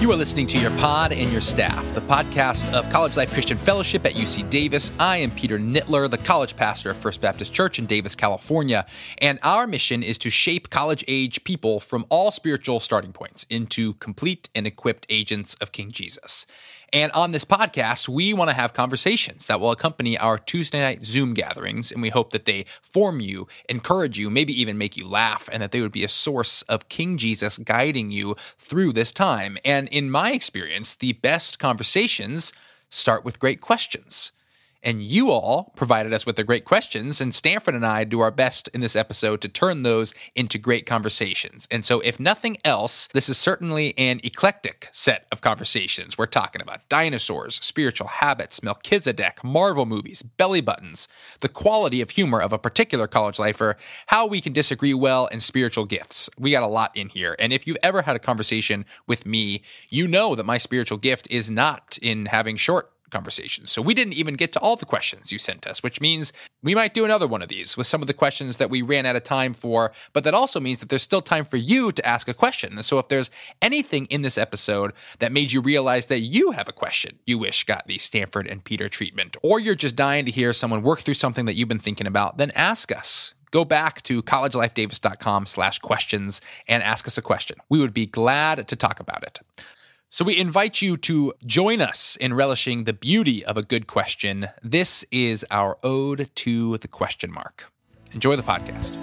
You are listening to Your Pod and Your Staff, the podcast of College Life Christian Fellowship at UC Davis. I am Peter Nittler, the college pastor of First Baptist Church in Davis, California, and our mission is to shape college-age people from all spiritual starting points into complete and equipped agents of King Jesus. And on this podcast, we want to have conversations that will accompany our Tuesday night Zoom gatherings, and we hope that they form you, encourage you, maybe even make you laugh, and that they would be a source of King Jesus guiding you through this time. And in my experience, the best conversations start with great questions. And you all provided us with the great questions, and Stanford and I do our best in this episode to turn those into great conversations. And so if nothing else, this is certainly an eclectic set of conversations. We're talking about dinosaurs, spiritual habits, Melchizedek, Marvel movies, belly buttons, the quality of humor of a particular college lifer, how we can disagree well, and spiritual gifts. We got a lot in here. And if you've ever had a conversation with me, you know that my spiritual gift is not in having short conversations. So we didn't even get to all the questions you sent us, which means we might do another one of these with some of the questions that we ran out of time for, but that also means that there's still time for you to ask a question. And so if there's anything in this episode that made you realize that you have a question you wish got the Stanford and Peter treatment, or you're just dying to hear someone work through something that you've been thinking about, then ask us. Go back to collegelifedavis.com/questions and ask us a question. We would be glad to talk about it. So we invite you to join us in relishing the beauty of a good question. This is our ode to the question mark. Enjoy the podcast.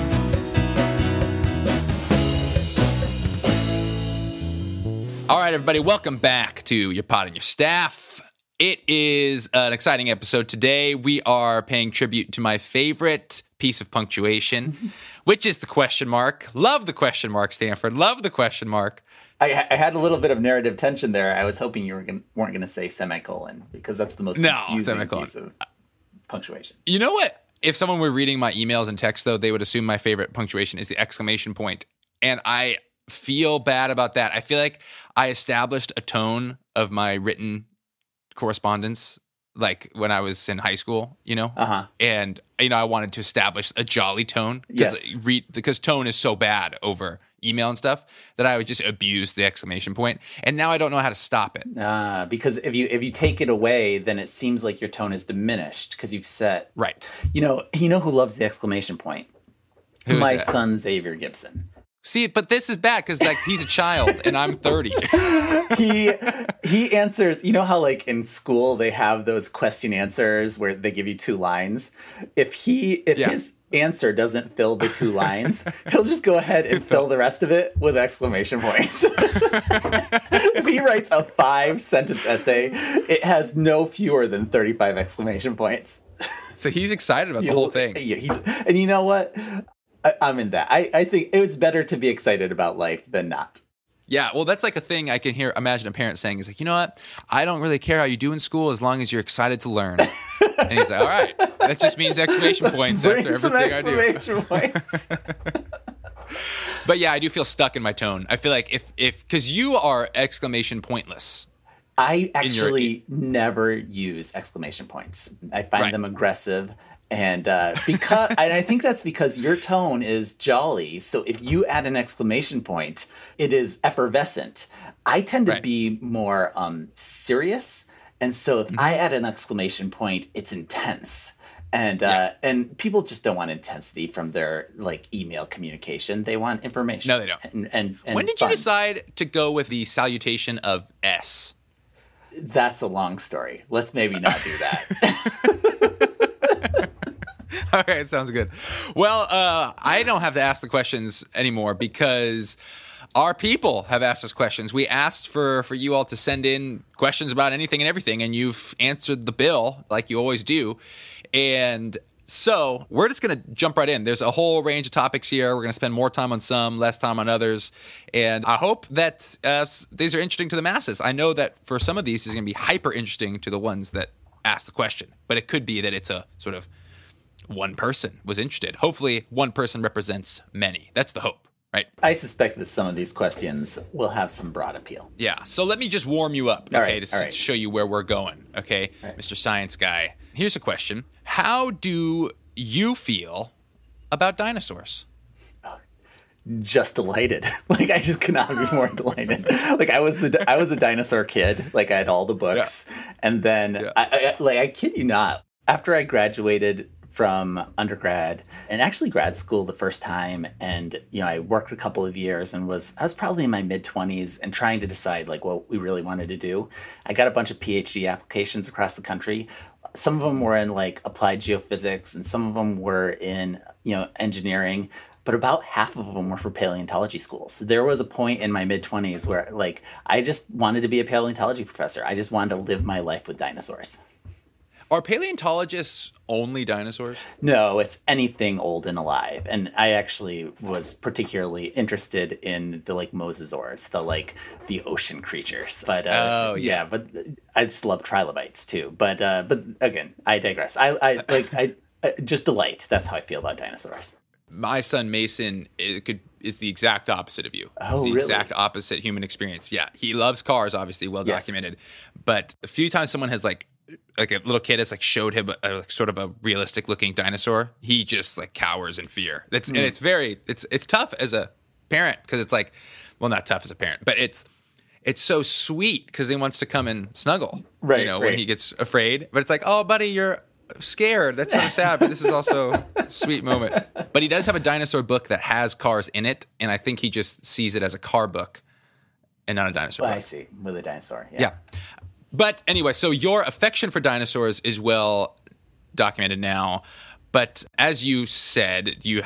All right, everybody, welcome back to Your Pod and Your Staff. It is an exciting episode today. We are paying tribute to my favorite piece of punctuation, which is the question mark. Love the question mark, Stanford. Love the question mark. I had a little bit of narrative tension there. I was hoping you weren't going to say semicolon, because that's the most confusing piece of punctuation. You know what? If someone were reading my emails and texts, though, they would assume my favorite punctuation is the exclamation point. And I feel bad about that. I feel like I established a tone of my written correspondence like when I was in high school, you know? And, you know, I wanted to establish a jolly tone because tone is so bad over email and stuff that I would just abuse the exclamation point. And now I don't know how to stop it. Because if you take it away, then it seems like your tone is diminished because you've set. Right. You know who loves the exclamation point? My son, Xavier Gibson. See, but this is bad because like he's a child and I'm 30. He answers. You know how like in school they have those question answers where they give you 2 lines. If his answer doesn't fill the 2 lines, he'll just go ahead and fill the rest of it with exclamation points. If he writes a 5-sentence essay, it has no fewer than 35 exclamation points. So he's excited about the whole thing. And you know what? I'm in that. I think it's better to be excited about life than not. Yeah, well, that's like a thing I can imagine a parent saying is like, you know what? I don't really care how you do in school as long as you're excited to learn. And he's like, all right, that just means exclamation points after everything I do. Exclamation points. But yeah, I do feel stuck in my tone. I feel like because you are exclamation pointless. I actually never use exclamation points. I find them aggressive. And and I think that's because your tone is jolly. So if you add an exclamation point, it is effervescent. I tend to be more serious. And so if I add an exclamation point, it's intense. And people just don't want intensity from their like email communication. They want information. No, they don't. And when did you decide to go with the salutation of S? That's a long story. Let's maybe not do that. Okay, sounds good. Well, I don't have to ask the questions anymore because our people have asked us questions. We asked for you all to send in questions about anything and everything, and you've answered the bill like you always do. And so we're just going to jump right in. There's a whole range of topics here. We're going to spend more time on some, less time on others. And I hope that these are interesting to the masses. I know that for some of these, it's going to be hyper interesting to the ones that ask the question. But it could be that it's a sort of one person was interested. Hopefully, one person represents many. That's the hope, right? I suspect that some of these questions will have some broad appeal. Yeah. So let me just warm you up, okay, to show you where we're going, okay, Mr. Science Guy. Here's a question. How do you feel about dinosaurs? just delighted. Like, I just could not be more delighted. Like, I was a dinosaur kid. Like, I had all the books. Yeah. And then, I kid you not, after I graduated from undergrad and actually grad school the first time, and, I worked a couple of years and I was probably in my mid-20s and trying to decide, like, what we really wanted to do. I got a bunch of PhD applications across the country. Some of them were in, like, applied geophysics, and some of them were in, engineering. But about half of them were for paleontology schools. So there was a point in my mid-20s where, like, I just wanted to be a paleontology professor. I just wanted to live my life with dinosaurs. Are paleontologists only dinosaurs? No, it's anything old and alive. And I actually was particularly interested in the, like, mosasaurs, the ocean creatures. But but I just love trilobites too. But again, I digress. I just delight. That's how I feel about dinosaurs. My son Mason is the exact opposite of you. Oh, He's the really? exact opposite human experience. Yeah, he loves cars, obviously, well documented. Yes. But a few times someone has like a little kid has, like, showed him sort of a realistic looking dinosaur. He just, like, cowers in fear. And it's tough as a parent, because it's like, well, not tough as a parent, but it's so sweet because he wants to come and snuggle, right? When he gets afraid. But it's like, oh, buddy, you're scared. That's sort of sad, but this is also a sweet moment. But he does have a dinosaur book that has cars in it, and I think he just sees it as a car book and not a dinosaur book. I see, with a dinosaur. Yeah. But anyway, so your affection for dinosaurs is well documented now. But as you said, you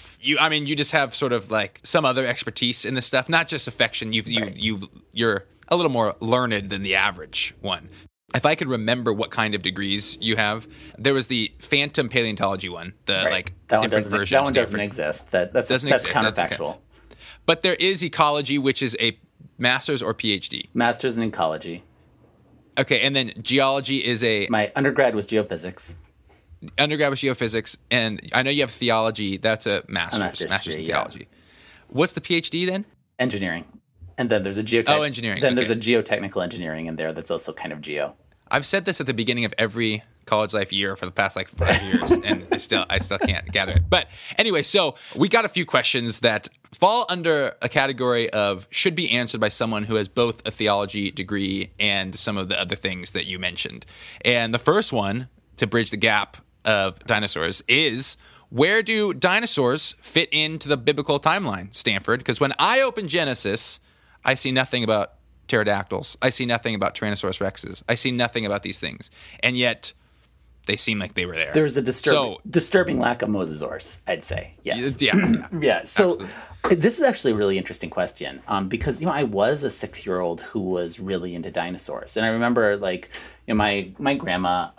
just have sort of like some other expertise in this stuff, not just affection. You're a little more learned than the average one. If I could remember what kind of degrees you have, there was the phantom paleontology one, that different version. That one doesn't exist. That's counterfactual. That's okay. But there is ecology, which is a master's or PhD. Master's in ecology. Okay, and then geology is my undergrad was geophysics. Undergrad was geophysics, and I know you have theology. That's a master's degree, in theology. Yeah. What's the PhD then? Engineering. And then there's a engineering. Then there's a geotechnical engineering in there that's also kind of geo. I've said this at the beginning of every college life year for the past 5 years, and I still can't gather it. But anyway, so we got a few questions that fall under a category of should be answered by someone who has both a theology degree and some of the other things that you mentioned. And the first one, to bridge the gap of dinosaurs, is where do dinosaurs fit into the biblical timeline, Stanford? Because when I open Genesis, I see nothing about pterodactyls. I see nothing about Tyrannosaurus rexes. I see nothing about these things. And yet they seem like they were there. There's a disturbing lack of mosasaurs, I'd say. Yes. Yeah. Yeah. So this is actually a really interesting question because, I was a 6-year-old who was really into dinosaurs. And I remember, my grandma,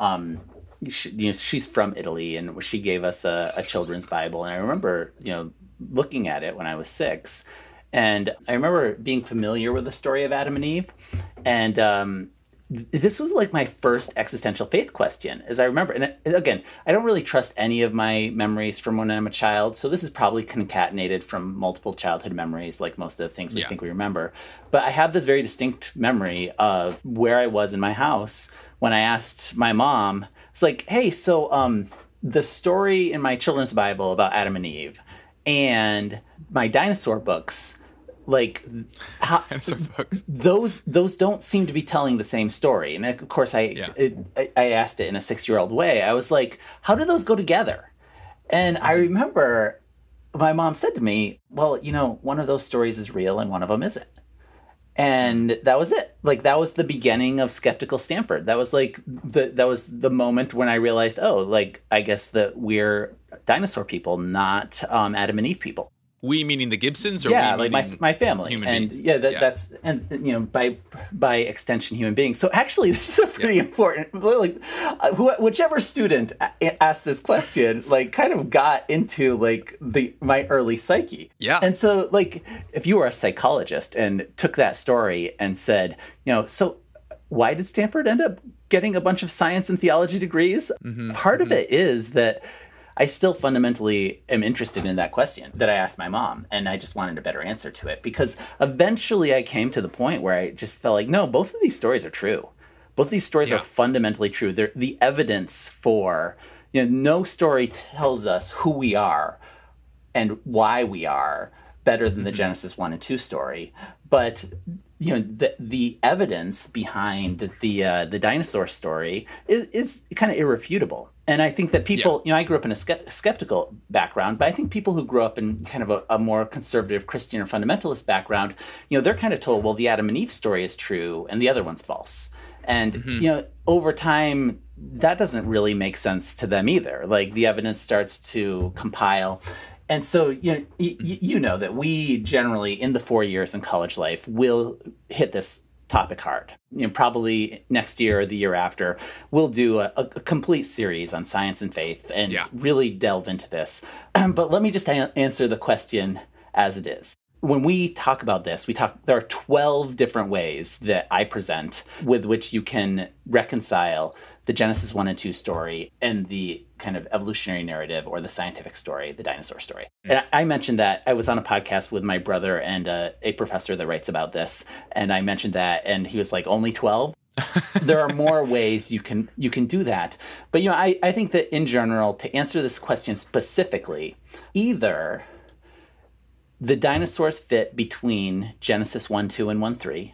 she's from Italy, and she gave us a children's Bible. And I remember, looking at it when I was 6. And I remember being familiar with the story of Adam and Eve. And this was like my first existential faith question, as I remember. And again, I don't really trust any of my memories from when I'm a child. So this is probably concatenated from multiple childhood memories, like most of the things we think we remember. But I have this very distinct memory of where I was in my house when I asked my mom, it's like, hey, so the story in my children's Bible about Adam and Eve and my dinosaur books, those don't seem to be telling the same story. And of course, I asked it in a 6-year-old way. I was like, how do those go together? And I remember my mom said to me, well, one of those stories is real and one of them isn't. And that was it. That was the beginning of Skeptical Stanford. That was the moment when I realized, I guess that we're dinosaur people, not Adam and Eve people. We meaning the Gibsons, or we meaning my family, human and beings? That's by extension human beings. So actually, this is a pretty important. Whichever student asked this question, kind of got into my early psyche. Yeah. And so if you were a psychologist and took that story and said, so why did Stanford end up getting a bunch of science and theology degrees? Part of it is that I still fundamentally am interested in that question that I asked my mom, and I just wanted a better answer to it, because eventually I came to the point where I just felt like, no, both of these stories are true. Both of these stories are fundamentally true. They're the evidence for, no story tells us who we are and why we are better than the Genesis 1 and 2 story. But the evidence behind the dinosaur story is kind of irrefutable. And I think that people, I grew up in a skeptical background, but I think people who grew up in kind of a more conservative Christian or fundamentalist background, they're kind of told, well, the Adam and Eve story is true and the other one's false. And, over time, that doesn't really make sense to them either. Like, the evidence starts to compile. And so, you know that we generally, in the 4 years in college life, will hit this topic hard. Probably next year or the year after, we'll do a complete series on science and faith and really delve into this. But let me just answer the question as it is. When we talk about this, there are 12 different ways that I present with which you can reconcile the Genesis 1 and 2 story and the kind of evolutionary narrative or the scientific story, the dinosaur story. And I mentioned that I was on a podcast with my brother and a professor that writes about this. And I mentioned that, and he was like, only 12? There are more ways you can do that. But, I think that in general, to answer this question specifically, either the dinosaurs fit between Genesis 1:2 and 1:3,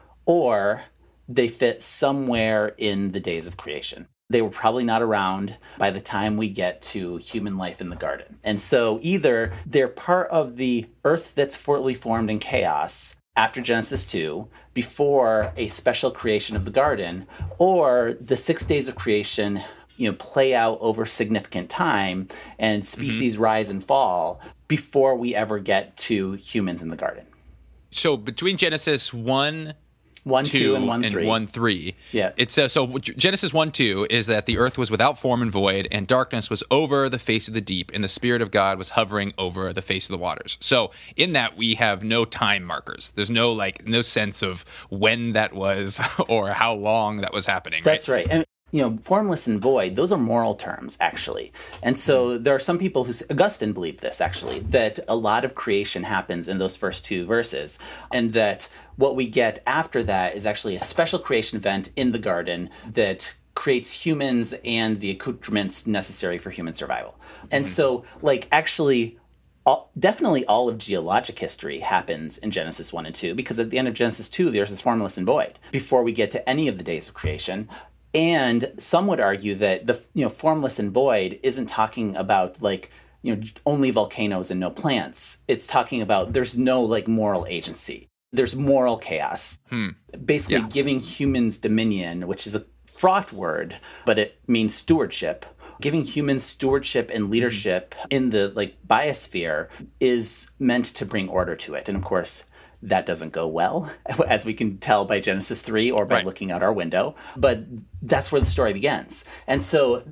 or they fit somewhere in the days of creation. They were probably not around by the time we get to human life in the garden. And so either they're part of the earth that's fully formed in chaos after Genesis 2, before a special creation of the garden, or the 6 days of creation play out over significant time and species rise and fall before we ever get to humans in the garden. So between Genesis 1, 2, and 1, 3. 1, 3. Yeah. It's so Genesis 1, 2 is that the earth was without form and void, and darkness was over the face of the deep, and the Spirit of God was hovering over the face of the waters. So in that, we have no time markers. There's no sense of when that was or how long that was happening. That's right. And formless and void, those are moral terms, actually. And so there are some people Augustine believed this, actually, that a lot of creation happens in those first two verses, and that what we get after that is actually a special creation event in the garden that creates humans and the accoutrements necessary for human survival. And so, actually, definitely all of geologic history happens in Genesis 1 and 2, because at the end of Genesis 2, the earth is formless and void before we get to any of the days of creation. And some would argue that the formless and void isn't talking about only volcanoes and no plants. It's talking about there's no moral agency. There's moral chaos. Basically giving humans dominion, which is a fraught word, but it means stewardship. Giving humans stewardship and leadership in the biosphere is meant to bring order to it. And of course, that doesn't go well, as we can tell by Genesis 3 or by looking out our window. But that's where the story begins. And so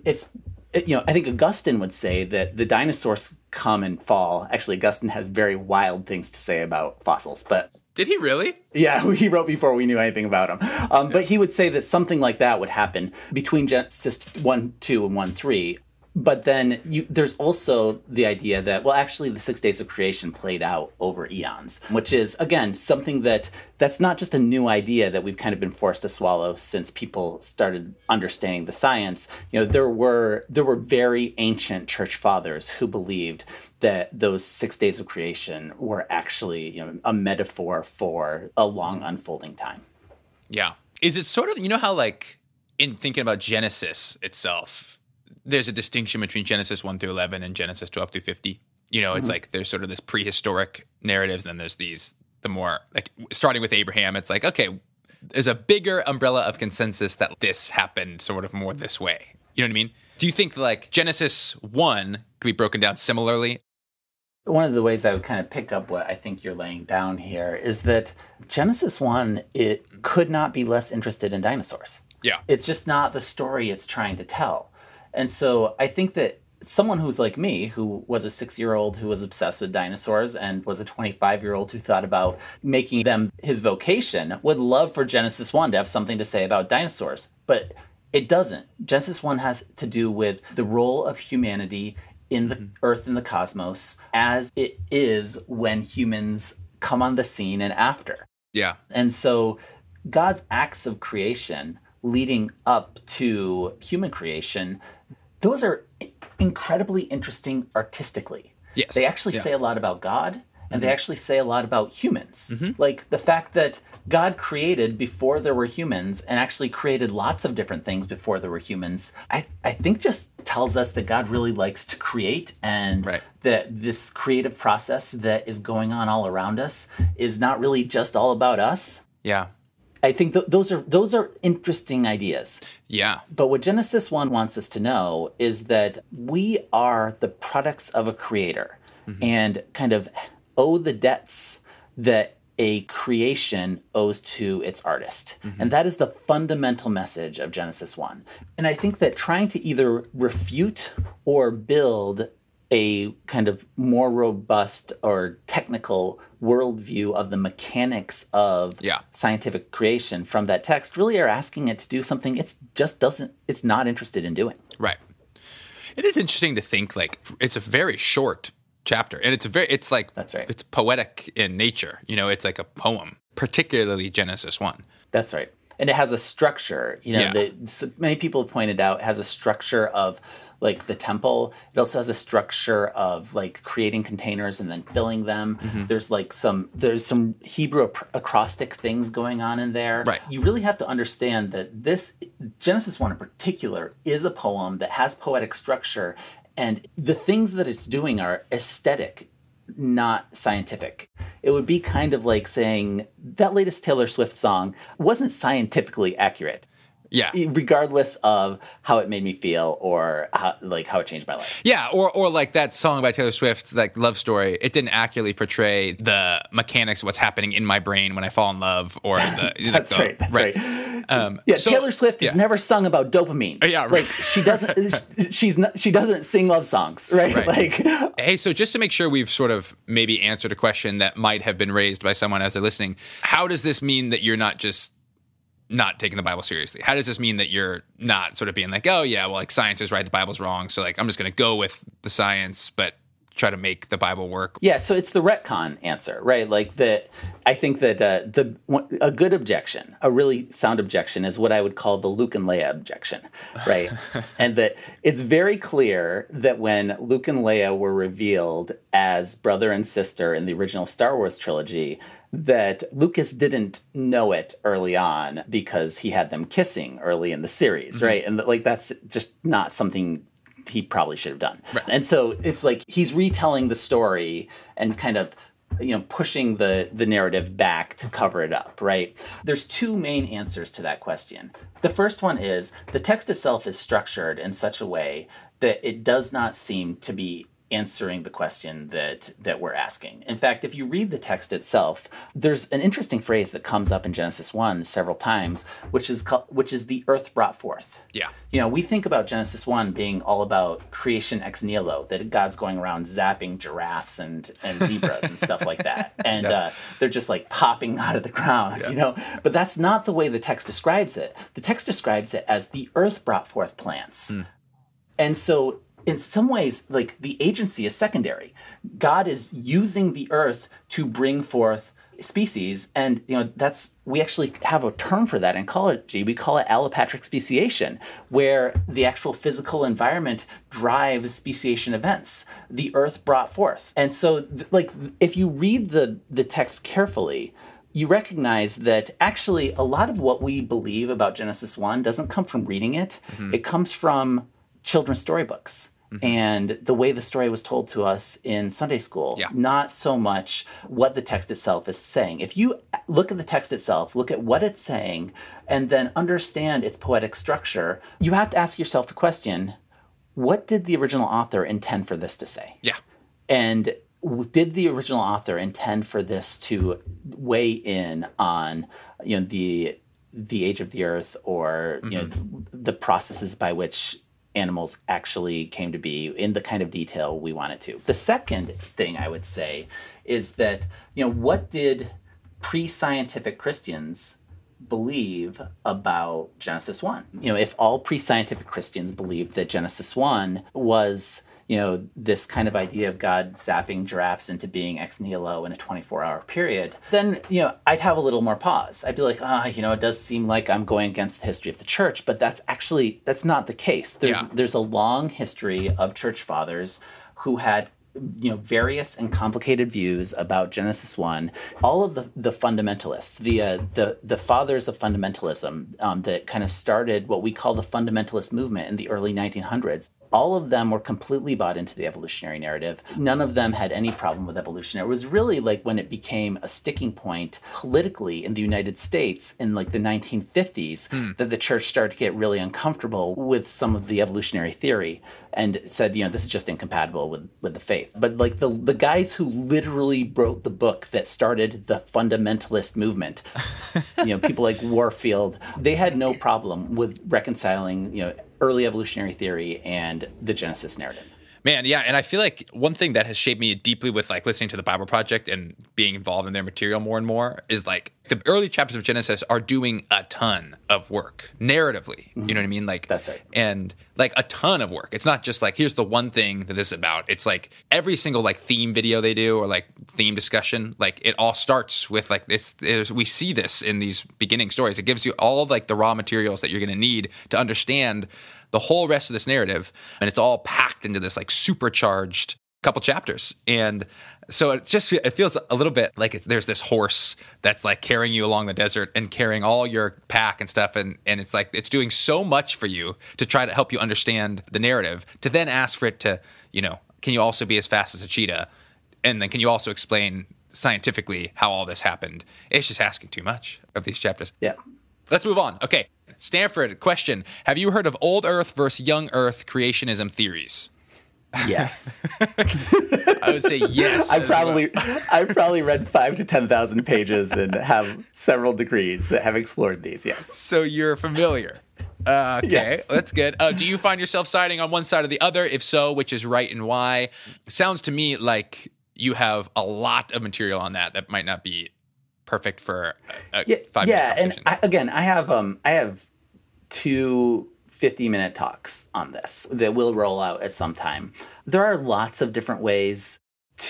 I think Augustine would say that the dinosaurs come and fall. Actually, Augustine has very wild things to say about fossils, but... Did he really? Yeah, he wrote before we knew anything about him. But he would say that something like that would happen between Genesis 1, 2, and 1, 3. But then there's also the idea that, well, actually the 6 days of creation played out over eons, which is, again, something that's not just a new idea that we've kind of been forced to swallow since people started understanding the science. There were very ancient church fathers who believed that those 6 days of creation were actually a metaphor for a long unfolding time. Yeah. Is it sort of, how in thinking about Genesis itself, there's a distinction between Genesis 1 through 11 and Genesis 12 through 50. It's there's sort of this prehistoric narratives, and then there's the more starting with Abraham, it's okay, there's a bigger umbrella of consensus that this happened sort of more this way. You know what I mean? Do you think Genesis 1 could be broken down similarly? One of the ways I would kind of pick up what I think you're laying down here is that Genesis 1, it could not be less interested in dinosaurs. Yeah. It's just not the story it's trying to tell. And so I think that someone who's like me, who was a 6-year-old who was obsessed with dinosaurs and was a 25-year-old who thought about making them his vocation, would love for Genesis 1 to have something to say about dinosaurs. But it doesn't. Genesis 1 has to do with the role of humanity in the earth and the cosmos as it is when humans come on the scene and after. Yeah. And so God's acts of creation leading up to human creation, those are incredibly interesting artistically. Yes. They actually say a lot about God, and they actually say a lot about humans. Like the fact that God created before there were humans and actually created lots of different things before there were humans, I think just tells us that God really likes to create, and that this creative process that is going on all around us is not really just all about us. Yeah. I think those are interesting ideas. Yeah. But what Genesis 1 wants us to know is that we are the products of a creator and kind of owe the debts that a creation owes to its artist. And that is the fundamental message of Genesis 1. And I think that trying to either refute or build a kind of more robust or technical worldview of the mechanics of scientific creation from that text really are asking it to do something it's not interested in doing. Right. It is interesting to think, like, it's a very short chapter, and it's That's right. It's poetic in nature. It's like a poem, particularly Genesis 1. That's right. And it has a structure, so many people have pointed out, it has a structure of like the temple. It also has a structure of like creating containers and then filling them. There's some Hebrew acrostic things going on in there. Right. You really have to understand that this Genesis 1 in particular is a poem that has poetic structure, and the things that it's doing are aesthetic, not scientific. It would be kind of like saying that latest Taylor Swift song wasn't scientifically accurate. Yeah. Regardless of how it made me feel or how it changed my life. Yeah, or like that song by Taylor Swift, like Love Story, it didn't accurately portray the mechanics of what's happening in my brain when I fall in love, or the That's right. Taylor Swift has never sung about dopamine. Yeah, right. Like she doesn't she doesn't sing love songs, right? Like, hey, so just to make sure we've sort of maybe answered a question that might have been raised by someone as they're listening, how does this mean that you're not just not taking the Bible seriously? How does this mean that you're not sort of being like, oh yeah, well, like science is right, the Bible's wrong, so like I'm just going to go with the science, but try to make the Bible work? Yeah, so it's the retcon answer, right? Like I think that a good objection, a really sound objection, is what I would call the Luke and Leia objection, right? And that it's very clear that when Luke and Leia were revealed as brother and sister in the original Star Wars trilogy, that Lucas didn't know it early on because he had them kissing early in the series, right? And that's just not something he probably should have done. Right. And so it's like he's retelling the story and kind of pushing the narrative back to cover it up, right? There's two main answers to that question. The first one is the text itself is structured in such a way that it does not seem to be answering the question that we're asking. In fact, if you read the text itself, there's an interesting phrase that comes up in Genesis 1 several times, which is the earth brought forth. Yeah. We think about Genesis 1 being all about creation ex nihilo, that God's going around zapping giraffes and zebras and stuff like that. And they're just like popping out of the ground, But that's not the way the text describes it. The text describes it as the earth brought forth plants. And so in some ways, like the agency is secondary. God is using the earth to bring forth species, and we actually have a term for that in ecology. We call it allopatric speciation, where the actual physical environment drives speciation events. The earth brought forth, and so if you read the text carefully, you recognize that actually a lot of what we believe about Genesis 1 doesn't come from reading it. It comes from children's storybooks and the way the story was told to us in Sunday school, not so much what the text itself is saying. If you look at the text itself, look at what it's saying, and then understand its poetic structure, you have to ask yourself the question, what did the original author intend for this to say? Yeah. And did the original author intend for this to weigh in on, the age of the earth, or the processes by which animals actually came to be in the kind of detail we want it to? The second thing I would say is that, what did pre-scientific Christians believe about Genesis 1? If all pre-scientific Christians believed that Genesis 1 was, this kind of idea of God zapping giraffes into being ex nihilo in a 24-hour period, then, I'd have a little more pause. I'd be like, it does seem like I'm going against the history of the church, but that's not the case. There's a long history of church fathers who had various and complicated views about Genesis 1. All of the fundamentalists, the fathers of fundamentalism that kind of started what we call the fundamentalist movement in the early 1900s, all of them were completely bought into the evolutionary narrative. None of them had any problem with evolution. It was really like when it became a sticking point politically in the United States in like the 1950s that the church started to get really uncomfortable with some of the evolutionary theory and said, this is just incompatible with the faith. But like the guys who literally wrote the book that started the fundamentalist movement, people like Warfield, they had no problem with reconciling, early evolutionary theory and the Genesis narrative. Man, yeah, and I feel like one thing that has shaped me deeply with like listening to the Bible Project and being involved in their material more and more is like the early chapters of Genesis are doing a ton of work narratively. You know what I mean? Like that's right. And like a ton of work. It's not just like here's the one thing that this is about. It's like every single like theme video they do or like theme discussion, like it all starts with like we see this in these beginning stories. It gives you all of like the raw materials that you're going to need to understand the whole rest of this narrative, and it's all packed into this like supercharged couple chapters. And so it feels a little bit like there's this horse that's like carrying you along the desert and carrying all your pack and stuff, and it's like it's doing so much for you to try to help you understand the narrative, to then ask for it to, can you also be as fast as a cheetah, and then can you also explain scientifically how all this happened? It's just asking too much of these chapters. Yeah. Let's move on. Okay. Stanford, question. Have you heard of old Earth versus young Earth creationism theories? Yes. I would say yes. I've probably read 5,000 to 10,000 pages and have several degrees that have explored these, yes. So you're familiar. Okay, yes. That's good. Do you find yourself siding on one side or the other? If so, which is right and why? It sounds to me like you have a lot of material on that might not be perfect for a 5-minute conversation. And I have 2 50-minute talks on this that will roll out at some time. There are lots of different ways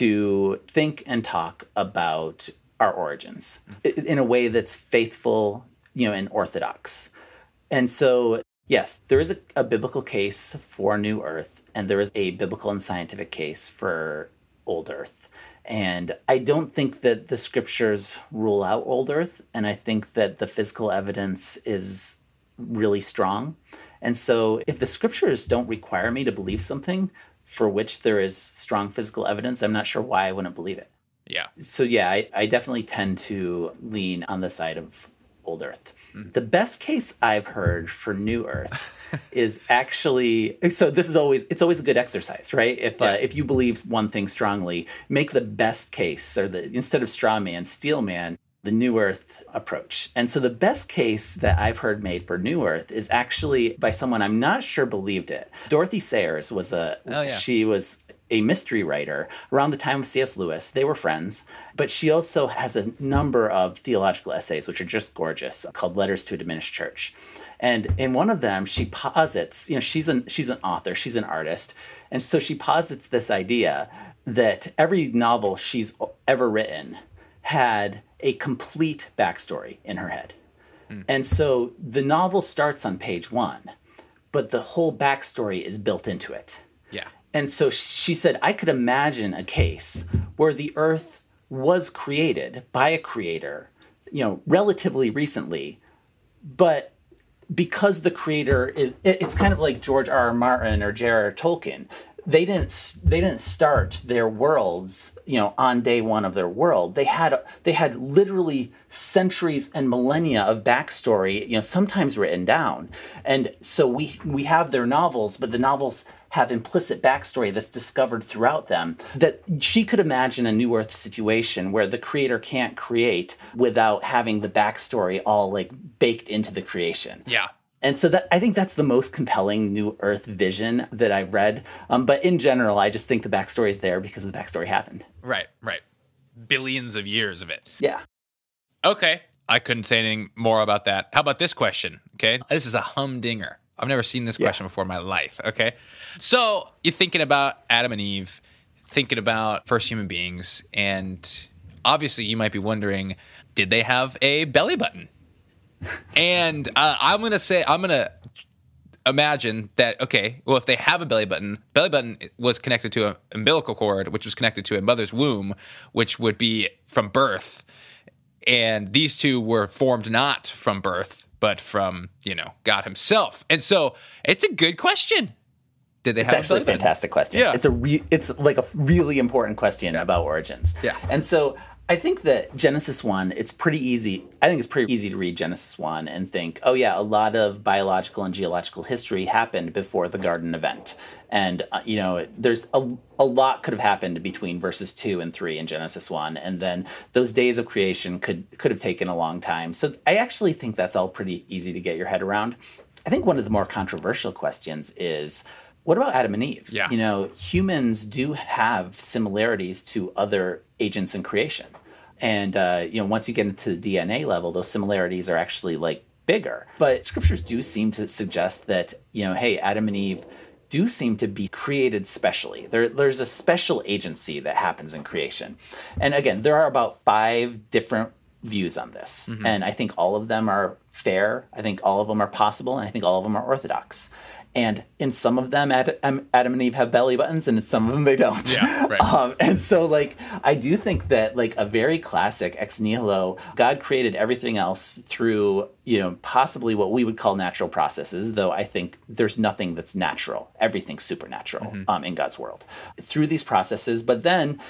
to think and talk about our origins in a way that's faithful, and orthodox. And so, yes, there is a biblical case for New Earth, and there is a biblical and scientific case for Old Earth. And I don't think that the scriptures rule out Old Earth, and I think that the physical evidence is really strong. And so if the scriptures don't require me to believe something for which there is strong physical evidence, I'm not sure why I wouldn't believe it. Yeah. So yeah, I definitely tend to lean on the side of Old Earth. Mm-hmm. The best case I've heard for New Earth is actually, so this is it's always a good exercise, right? If you believe one thing strongly, make the best case, or instead of straw man, steel man, the New Earth approach. And so the best case that I've heard made for New Earth is actually by someone I'm not sure believed it. Dorothy Sayers was she was a mystery writer around the time of C.S. Lewis. They were friends, but she also has a number of theological essays, which are just gorgeous, called Letters to a Diminished Church. And in one of them, she posits, she's an author, she's an artist. And so she posits this idea that every novel she's ever written had a complete backstory in her head. And so the novel starts on page 1, but the whole backstory is built into it. Yeah. And so she said, I could imagine a case where the earth was created by a creator, relatively recently, but because the creator it's kind of like George R.R. Martin or J.R.R. Tolkien. They didn't start their worlds, on day one of their world. They had literally centuries and millennia of backstory, sometimes written down. And so we have their novels, but the novels have implicit backstory that's discovered throughout them. That she could imagine a New Earth situation where the creator can't create without having the backstory all like baked into the creation. Yeah. And so I think that's the most compelling New Earth vision that I've read. But in general, I just think the backstory is there because the backstory happened. Right. Billions of years of it. Yeah. Okay. I couldn't say anything more about that. How about this question? Okay. This is a humdinger. I've never seen this question before in my life. Okay. So you're thinking about Adam and Eve, thinking about first human beings, and obviously you might be wondering, did they have a belly button? And I'm going to imagine that, okay, well, if they have a belly button was connected to an umbilical cord, which was connected to a mother's womb, which would be from birth. And these two were formed not from birth, but from, God himself. And so it's a good question. Did they have actually a fantastic question. Yeah. It's like a really important question about origins. Yeah. And so I think that Genesis 1, it's pretty easy. I think it's pretty easy to read Genesis 1 and think, oh yeah, a lot of biological and geological history happened before the garden event. And, there's a lot could have happened between verses 2 and 3 in Genesis 1. And then those days of creation could have taken a long time. So I actually think that's all pretty easy to get your head around. I think one of the more controversial questions is, what about Adam and Eve? Yeah. Humans do have similarities to other agents in creation. And, once you get into the DNA level, those similarities are actually like bigger. But scriptures do seem to suggest that, hey, Adam and Eve do seem to be created specially. There's a special agency that happens in creation. And again, there are about 5 different views on this. Mm-hmm. And I think all of them are fair. I think all of them are possible. And I think all of them are orthodox. And in some of them, Adam and Eve have belly buttons, and in some of them they don't. Yeah, right. And so, I do think that, a very classic ex nihilo, God created everything else through, possibly what we would call natural processes, though I think there's nothing that's natural. Everything's supernatural in God's world. Through these processes, but then,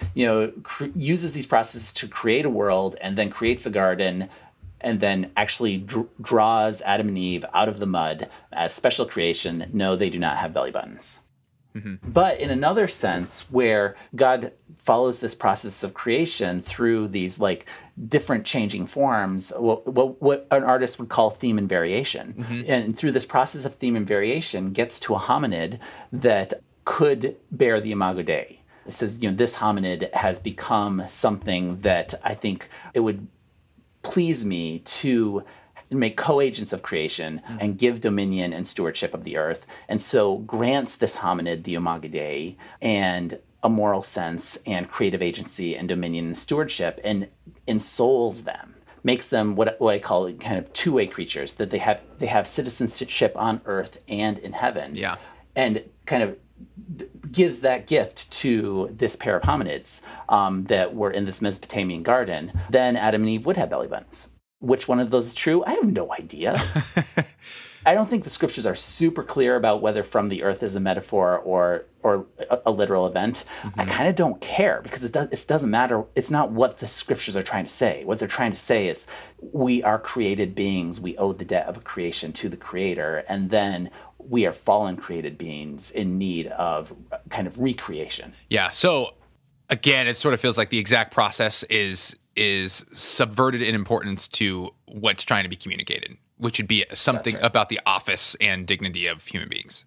uses these processes to create a world and then creates a garden, and then actually draws Adam and Eve out of the mud as special creation. No, they do not have belly buttons. Mm-hmm. But in another sense, where God follows this process of creation through these different changing forms, what an artist would call theme and variation. Mm-hmm. And through this process of theme and variation gets to a hominid that could bear the Imago Dei. It says, this hominid has become something that I think it would please me to make co-agents of creation and give dominion and stewardship of the earth, and so grants this hominid the Imago Dei and a moral sense and creative agency and dominion and stewardship, and ensouls them, makes them what I call kind of two-way creatures, that they have citizenship on earth and in heaven. Yeah. And kind of gives that gift to this pair of hominids that were in this Mesopotamian garden. Then Adam and Eve would have belly buttons. Which one of those is true? I have no idea. I don't think the scriptures are super clear about whether from the earth is a metaphor or a literal event. Mm-hmm. I kind of don't care, because it doesn't matter. It's not what the scriptures are trying to say. What they're trying to say is we are created beings. We owe the debt of creation to the Creator, and then we are fallen created beings in need of kind of recreation. Yeah. So again, it sort of feels like the exact process is subverted in importance to what's trying to be communicated, which would be something about the office and dignity of human beings.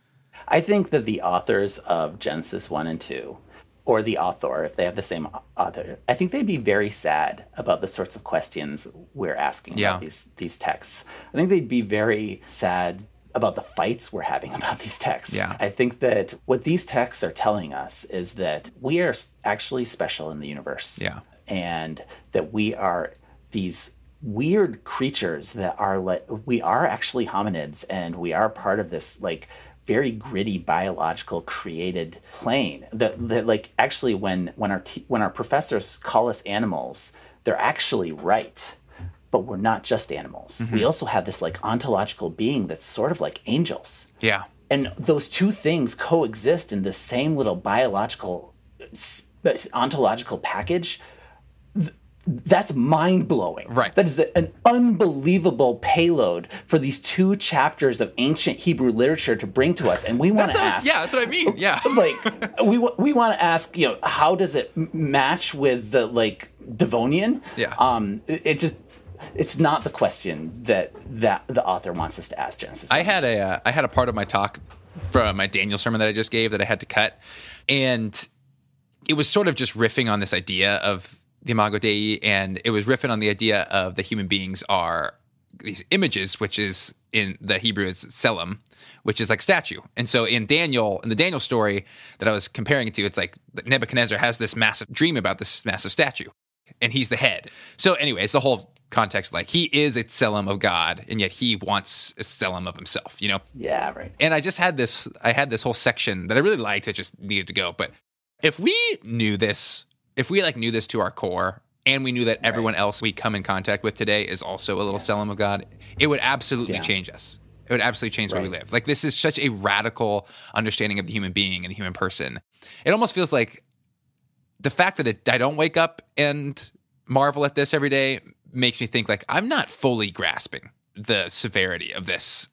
I think that the authors of Genesis 1 and 2, or the author, if they have the same author, I think they'd be very sad about the sorts of questions we're asking about these texts. I think they'd be very sad about the fights we're having about these texts. Yeah. I think that what these texts are telling us is that we are actually special in the universe. Yeah. And that we are these weird creatures that are we are actually hominids, and we are part of this very gritty biological created plane that actually when our professors call us animals, they're actually right. But we're not just animals. Mm-hmm. We also have this ontological being that's sort of like angels. Yeah. And those two things coexist in the same little biological ontological package. That's mind-blowing. Right. That is an unbelievable payload for these 2 chapters of ancient Hebrew literature to bring to us. And we want to ask... Yeah, that's what I mean. Yeah. we want to ask, how does it match with the, Devonian? Yeah. It's not the question that the author wants us to ask Genesis. I had a part of my talk from my Daniel sermon that I just gave that I had to cut. And it was sort of just riffing on this idea of the Imago Dei, and it was riffing on the idea of the human beings are these images, which is in the Hebrew is Tselem, which is like statue. And so in the Daniel story that I was comparing it to, it's like Nebuchadnezzar has this massive dream about this massive statue, and he's the head. So anyways, the whole context, like he is a tselem of God, and yet he wants a tselem of himself, you know? Yeah, right. And I had this whole section that I really liked. It just needed to go. But if we knew this, knew this to our core, and we knew that everyone else we come in contact with today is also a little tselem of God, it would absolutely change us. It would absolutely change where we live. Like, this is such a radical understanding of the human being and the human person. It almost feels like the fact that I don't wake up and marvel at this every day makes me think like I'm not fully grasping the severity of this,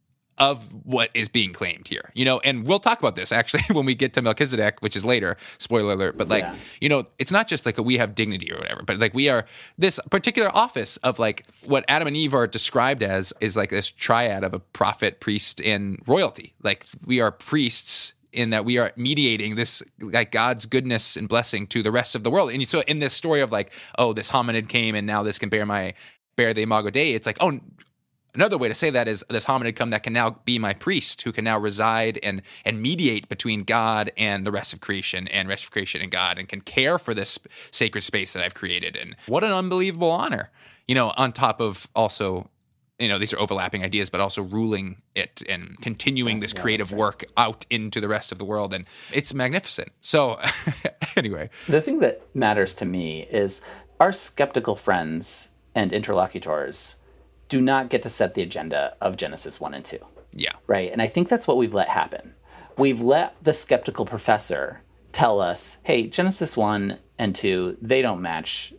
of what is being claimed here, you know. And we'll talk about this actually when we get to Melchizedek, which is later, spoiler alert. But like, you know, it's not just like we have dignity or whatever, but like we are this particular office of like what Adam and Eve are described as is like this triad of a prophet, priest, and royalty. Like we are priests in that we are mediating this like God's goodness and blessing to the rest of the world. And so in this story of like, oh, this hominid came and now this can bear the Imago Dei, it's like, oh, another way to say that is this hominid come that can now be my priest, who can now reside and mediate between God and the rest of creation and God, and can care for this sacred space that I've created. And what an unbelievable honor, you know, on top of also, you know, these are overlapping ideas, but also ruling it and continuing this creative work out into the rest of the world. And it's magnificent. So anyway. The thing that matters to me is our skeptical friends and interlocutors do not get to set the agenda of Genesis 1 and 2. Yeah. Right? And I think that's what we've let happen. We've let the skeptical professor tell us, hey, Genesis 1 and 2, they don't match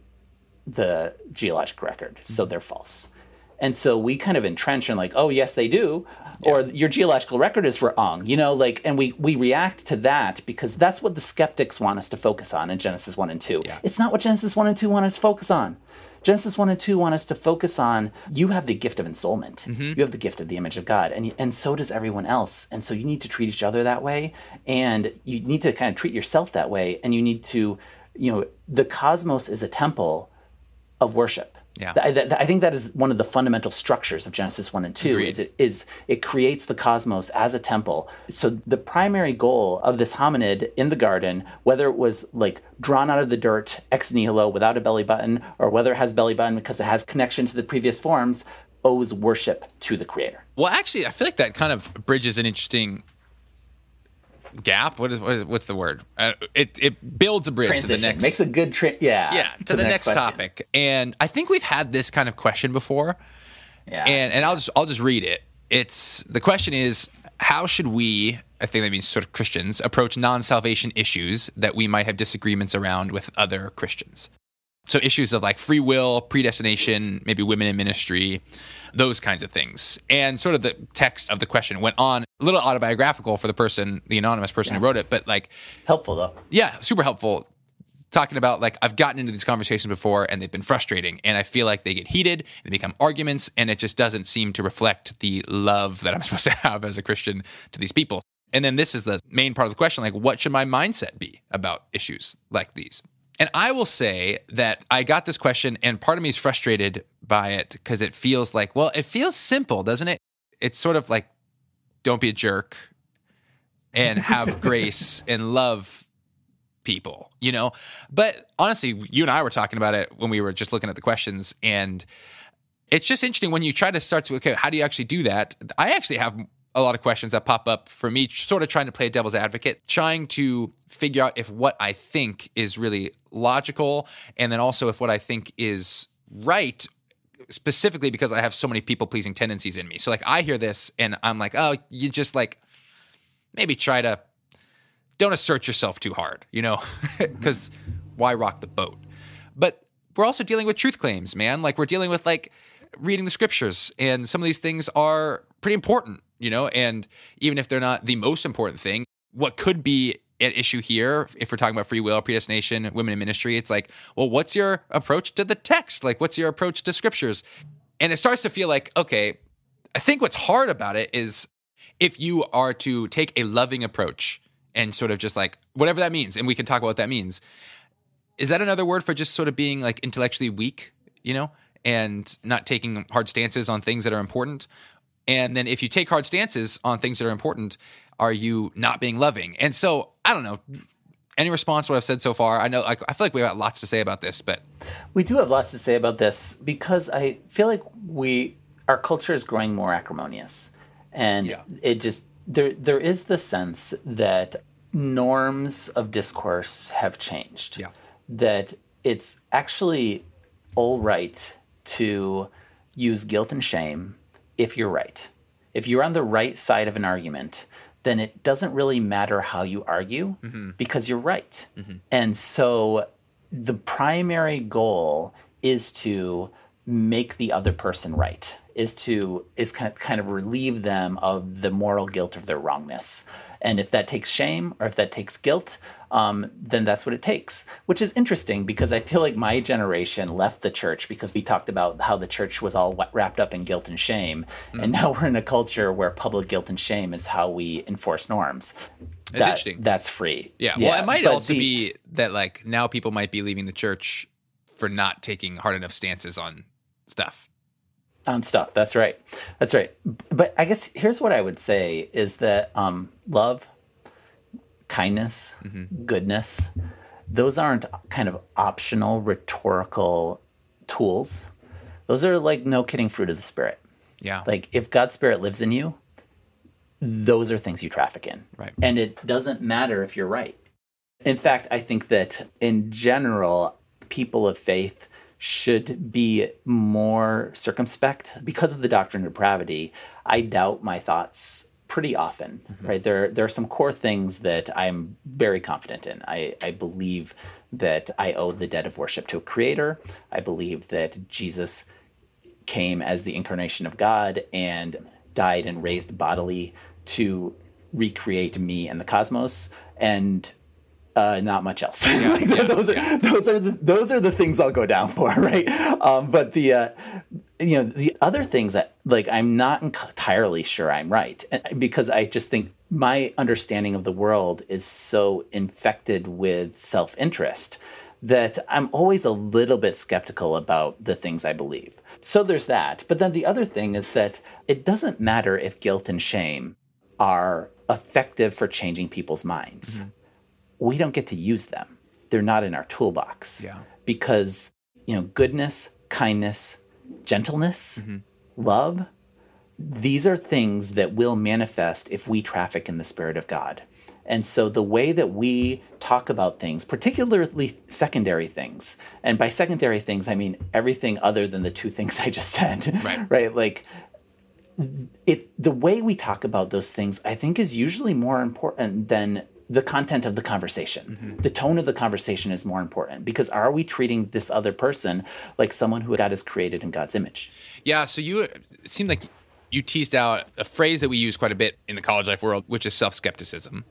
the geologic record, so they're false. And so we kind of entrench and like, oh, yes, they do. Yeah. Or your geological record is wrong, you know, like, and we react to that because that's what the skeptics want us to focus on in Genesis 1 and 2. Yeah. It's not what Genesis 1 and 2 want us to focus on. Genesis 1 and 2 want us to focus on, you have the gift of ensoulment. Mm-hmm. You have the gift of the image of God, and so does everyone else. And so you need to treat each other that way, and you need to kind of treat yourself that way, and you need to, you know, the cosmos is a temple of worship. Yeah. I think that is one of the fundamental structures of Genesis 1 and 2. Agreed. It creates the cosmos as a temple. So the primary goal of this hominid in the garden, whether it was like drawn out of the dirt ex nihilo without a belly button, or whether it has belly button because it has connection to the previous forms, owes worship to the creator. Well, actually, I feel like that kind of bridges an interesting gap. What's the word? It builds a bridge transition. To the next. Makes a good to the next topic. And I think we've had this kind of question before. Yeah. And I'll just read it. The question is, how should we, I think that means sort of Christians, approach non-salvation issues that we might have disagreements around with other Christians? So issues of like free will, predestination, maybe women in ministry, those kinds of things. And sort of the text of the question went on, a little autobiographical for the anonymous person who wrote it, but like... helpful though. Yeah, super helpful. Talking about like, I've gotten into these conversations before and they've been frustrating, and I feel like they get heated, they become arguments, and it just doesn't seem to reflect the love that I'm supposed to have as a Christian to these people. And then this is the main part of the question, like, what should my mindset be about issues like these? And I will say that I got this question, and part of me is frustrated by it because it feels like, well, it feels simple, doesn't it? It's sort of like, don't be a jerk and have grace and love people, you know? But honestly, you and I were talking about it when we were just looking at the questions, and it's just interesting when you try to start to, okay, how do you actually do that? I actually have a lot of questions that pop up for me, sort of trying to play devil's advocate, trying to figure out if what I think is really logical, and then also if what I think is right, specifically because I have so many people-pleasing tendencies in me. So like I hear this and I'm like, oh, you just like maybe don't assert yourself too hard, you know, because why rock the boat? But we're also dealing with truth claims, man. Like we're dealing with like reading the scriptures, and some of these things are pretty important, you know, and even if they're not the most important thing, what could be an issue here, if we're talking about free will, predestination, women in ministry, it's like, well, what's your approach to the text? Like, what's your approach to scriptures? And it starts to feel like, okay, I think what's hard about it is if you are to take a loving approach and sort of just like, whatever that means, and we can talk about what that means, is that another word for just sort of being like intellectually weak, you know, and not taking hard stances on things that are important? And then if you take hard stances on things that are important, are you not being loving? And so, I don't know. Any response to what I've said so far? I know, I feel like we got lots to say about this, but we do have lots to say about this because I feel like our culture is growing more acrimonious, and it just there is the sense that norms of discourse have changed. Yeah. That it's actually all right to use guilt and shame if you're right. If you're on the right side of an argument, then it doesn't really matter how you argue because you're right. And so the primary goal is to make the other person right, is kind of relieve them of the moral guilt of their wrongness. And if that takes shame or if that takes guilt, then that's what it takes, which is interesting because I feel like my generation left the church because we talked about how the church was all wrapped up in guilt and shame. And now we're in a culture where public guilt and shame is how we enforce norms. It's interesting. That's free. Yeah. Well, it might also be that like now people might be leaving the church for not taking hard enough stances on stuff. That's right. But I guess here's what I would say is that love, kindness, goodness, those aren't kind of optional rhetorical tools. Those are like no kidding fruit of the Spirit. Yeah. Like if God's Spirit lives in you, those are things you traffic in. Right. And it doesn't matter if you're right. In fact, I think that in general, people of faith should be more circumspect. Because of the doctrine of depravity, I doubt my thoughts pretty often, right? There are some core things that I'm very confident in. I believe that I owe the debt of worship to a creator. I believe that Jesus came as the incarnation of God and died and raised bodily to recreate me and the cosmos, and not much else. Those are the things I'll go down for, right? But the other things that like I'm not entirely sure I'm right, because I just think my understanding of the world is so infected with self-interest that I'm always a little bit skeptical about the things I believe. So there's that. But then the other thing is that it doesn't matter if guilt and shame are effective for changing people's minds. We don't get to use them. They're not in our toolbox. Yeah. Because, goodness, kindness, gentleness, love, these are things that will manifest if we traffic in the Spirit of God. And so the way that we talk about things, particularly secondary things, and by secondary things, I mean everything other than the two things I just said, right? Like the way we talk about those things, I think is usually more important than the content of the conversation. The tone of the conversation is more important because are we treating this other person like someone who God has created in God's image? Yeah, so it seemed like you teased out a phrase that we use quite a bit in the college life world, which is self-skepticism.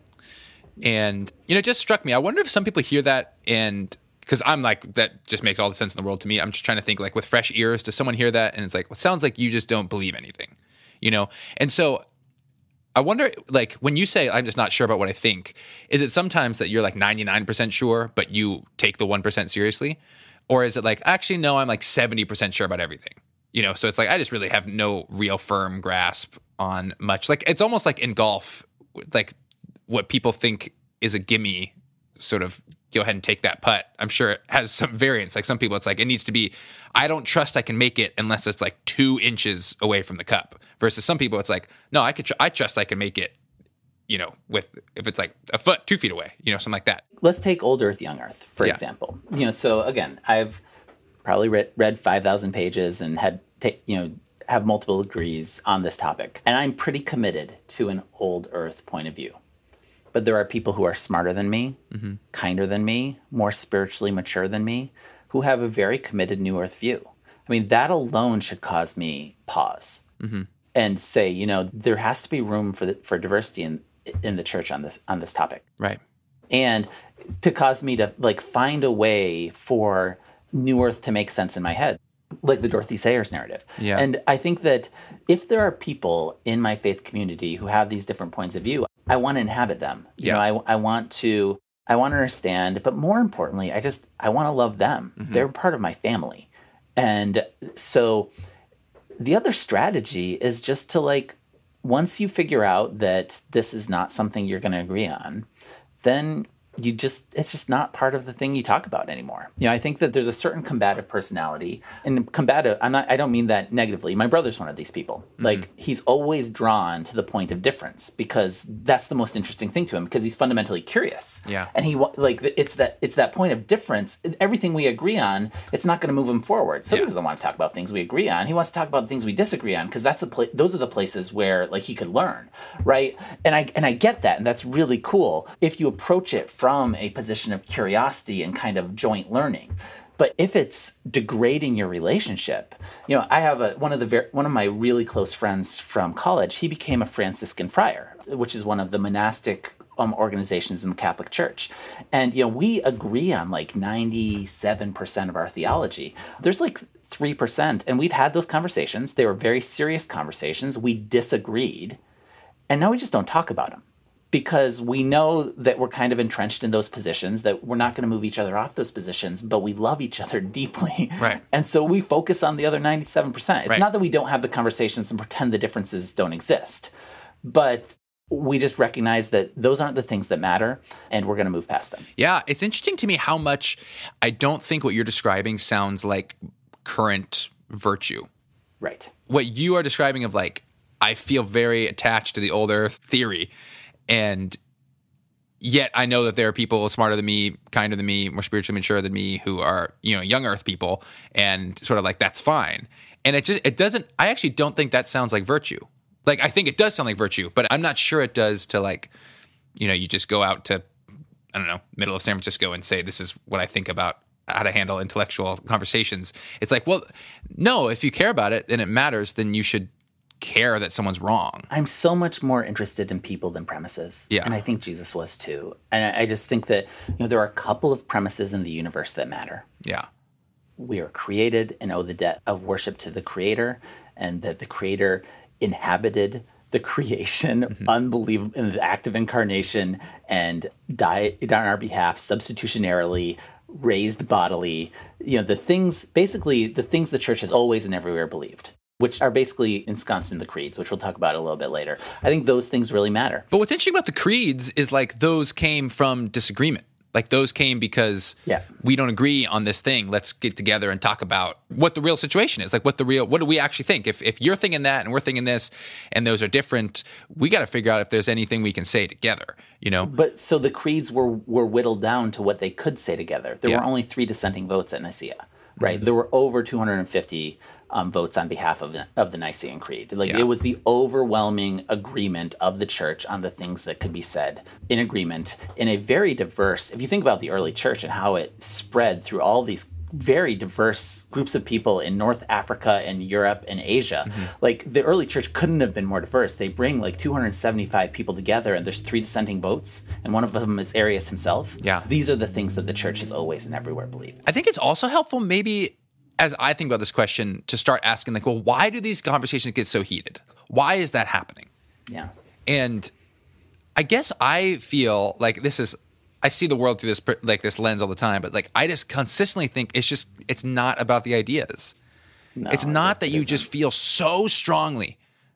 And, it just struck me. I wonder if some people hear that and because I'm like, that just makes all the sense in the world to me. I'm just trying to think like with fresh ears, does someone hear that? And it's like, well, it sounds like you just don't believe anything, And so I wonder, like, when you say, I'm just not sure about what I think, is it sometimes that you're like 99% sure, but you take the 1% seriously? Or is it like, actually, no, I'm like 70% sure about everything? So it's like, I just really have no real firm grasp on much. Like, it's almost like in golf, like what people think is a gimme, sort of go ahead and take that putt. I'm sure it has some variance. Like some people, it's like, it needs to be, I don't trust I can make it unless it's like 2 inches away from the cup. Versus some people, it's like, no, I trust I can make it, if it's like a foot, 2 feet away, something like that. Let's take Old Earth, Young Earth, for example. So again, I've probably read 5,000 pages and have multiple degrees on this topic. And I'm pretty committed to an Old Earth point of view. But there are people who are smarter than me, kinder than me, more spiritually mature than me, who have a very committed New Earth view. I mean, that alone should cause me pause and say, there has to be room for diversity in the church on this topic. Right. And to cause me to like find a way for New Earth to make sense in my head, like the Dorothy Sayers narrative. Yeah. And I think that if there are people in my faith community who have these different points of view, I want to inhabit them. I want to understand, but more importantly, I want to love them. They're part of my family. And so the other strategy is just to like, once you figure out that this is not something you're going to agree on, then it's just not part of the thing you talk about anymore. I think that there's a certain combative personality, and combative, I don't mean that negatively. My brother's one of these people. Mm-hmm. Like, he's always drawn to the point of difference because that's the most interesting thing to him, because he's fundamentally curious. Yeah. And it's that point of difference. Everything we agree on, it's not going to move him forward. So he doesn't want to talk about things we agree on. He wants to talk about things we disagree on, because those are the places where, like, he could learn, right? And I get that, and that's really cool if you approach it from a position of curiosity and kind of joint learning. But if it's degrading your relationship, I have one of my really close friends from college. He became a Franciscan friar, which is one of the monastic organizations in the Catholic Church. And, we agree on like 97% of our theology. There's like 3%. And we've had those conversations. They were very serious conversations. We disagreed. And now we just don't talk about them, because we know that we're kind of entrenched in those positions, that we're not going to move each other off those positions, but we love each other deeply. Right. And so we focus on the other 97%. It's not that we don't have the conversations and pretend the differences don't exist, but we just recognize that those aren't the things that matter, and we're going to move past them. Yeah, it's interesting to me how much I don't think what you're describing sounds like current virtue. Right. What you are describing of, like, I feel very attached to the old earth theory, and yet I know that there are people smarter than me, kinder than me, more spiritually mature than me, who are, young earth people, and sort of like, that's fine. And I actually don't think that sounds like virtue. Like, I think it does sound like virtue, but I'm not sure it does to, like, you just go out to, I don't know, middle of San Francisco and say, this is what I think about how to handle intellectual conversations. It's like, well, no, if you care about it and it matters, then you should care that someone's wrong. I'm so much more interested in people than premises. Yeah. And I think Jesus was too. And I just think that, there are a couple of premises in the universe that matter. Yeah. We are created and owe the debt of worship to the Creator, and that the Creator inhabited the creation, unbelievable, in the act of incarnation, and died on our behalf substitutionarily, raised bodily. The things the church has always and everywhere believed, which are basically ensconced in the creeds, which we'll talk about a little bit later. I think those things really matter. But what's interesting about the creeds is, like, those came from disagreement. Like, those came because we don't agree on this thing. Let's get together and talk about what the real situation is. Like, what do we actually think? If you're thinking that and we're thinking this, and those are different, we got to figure out if there's anything we can say together, But so the creeds were whittled down to what they could say together. There were only 3 dissenting votes at Nicaea, right? Mm-hmm. There were over 250 votes on behalf of the Nicene Creed. It was the overwhelming agreement of the church on the things that could be said in agreement in a very diverse, if you think about the early church and how it spread through all these very diverse groups of people in North Africa and Europe and Asia. Mm-hmm. The early church couldn't have been more diverse. They bring 275 people together, and there's 3 dissenting votes, and one of them is Arius himself. Yeah. These are the things that the church has always and everywhere believed. I think it's also helpful, maybe, as I think about this question, to start asking, like, well, why do these conversations get so heated? Why is that happening? Yeah. And I guess I feel like I see the world through this lens all the time, but, like, I just consistently think it's not about the ideas. No, it's not that you just feel so strongly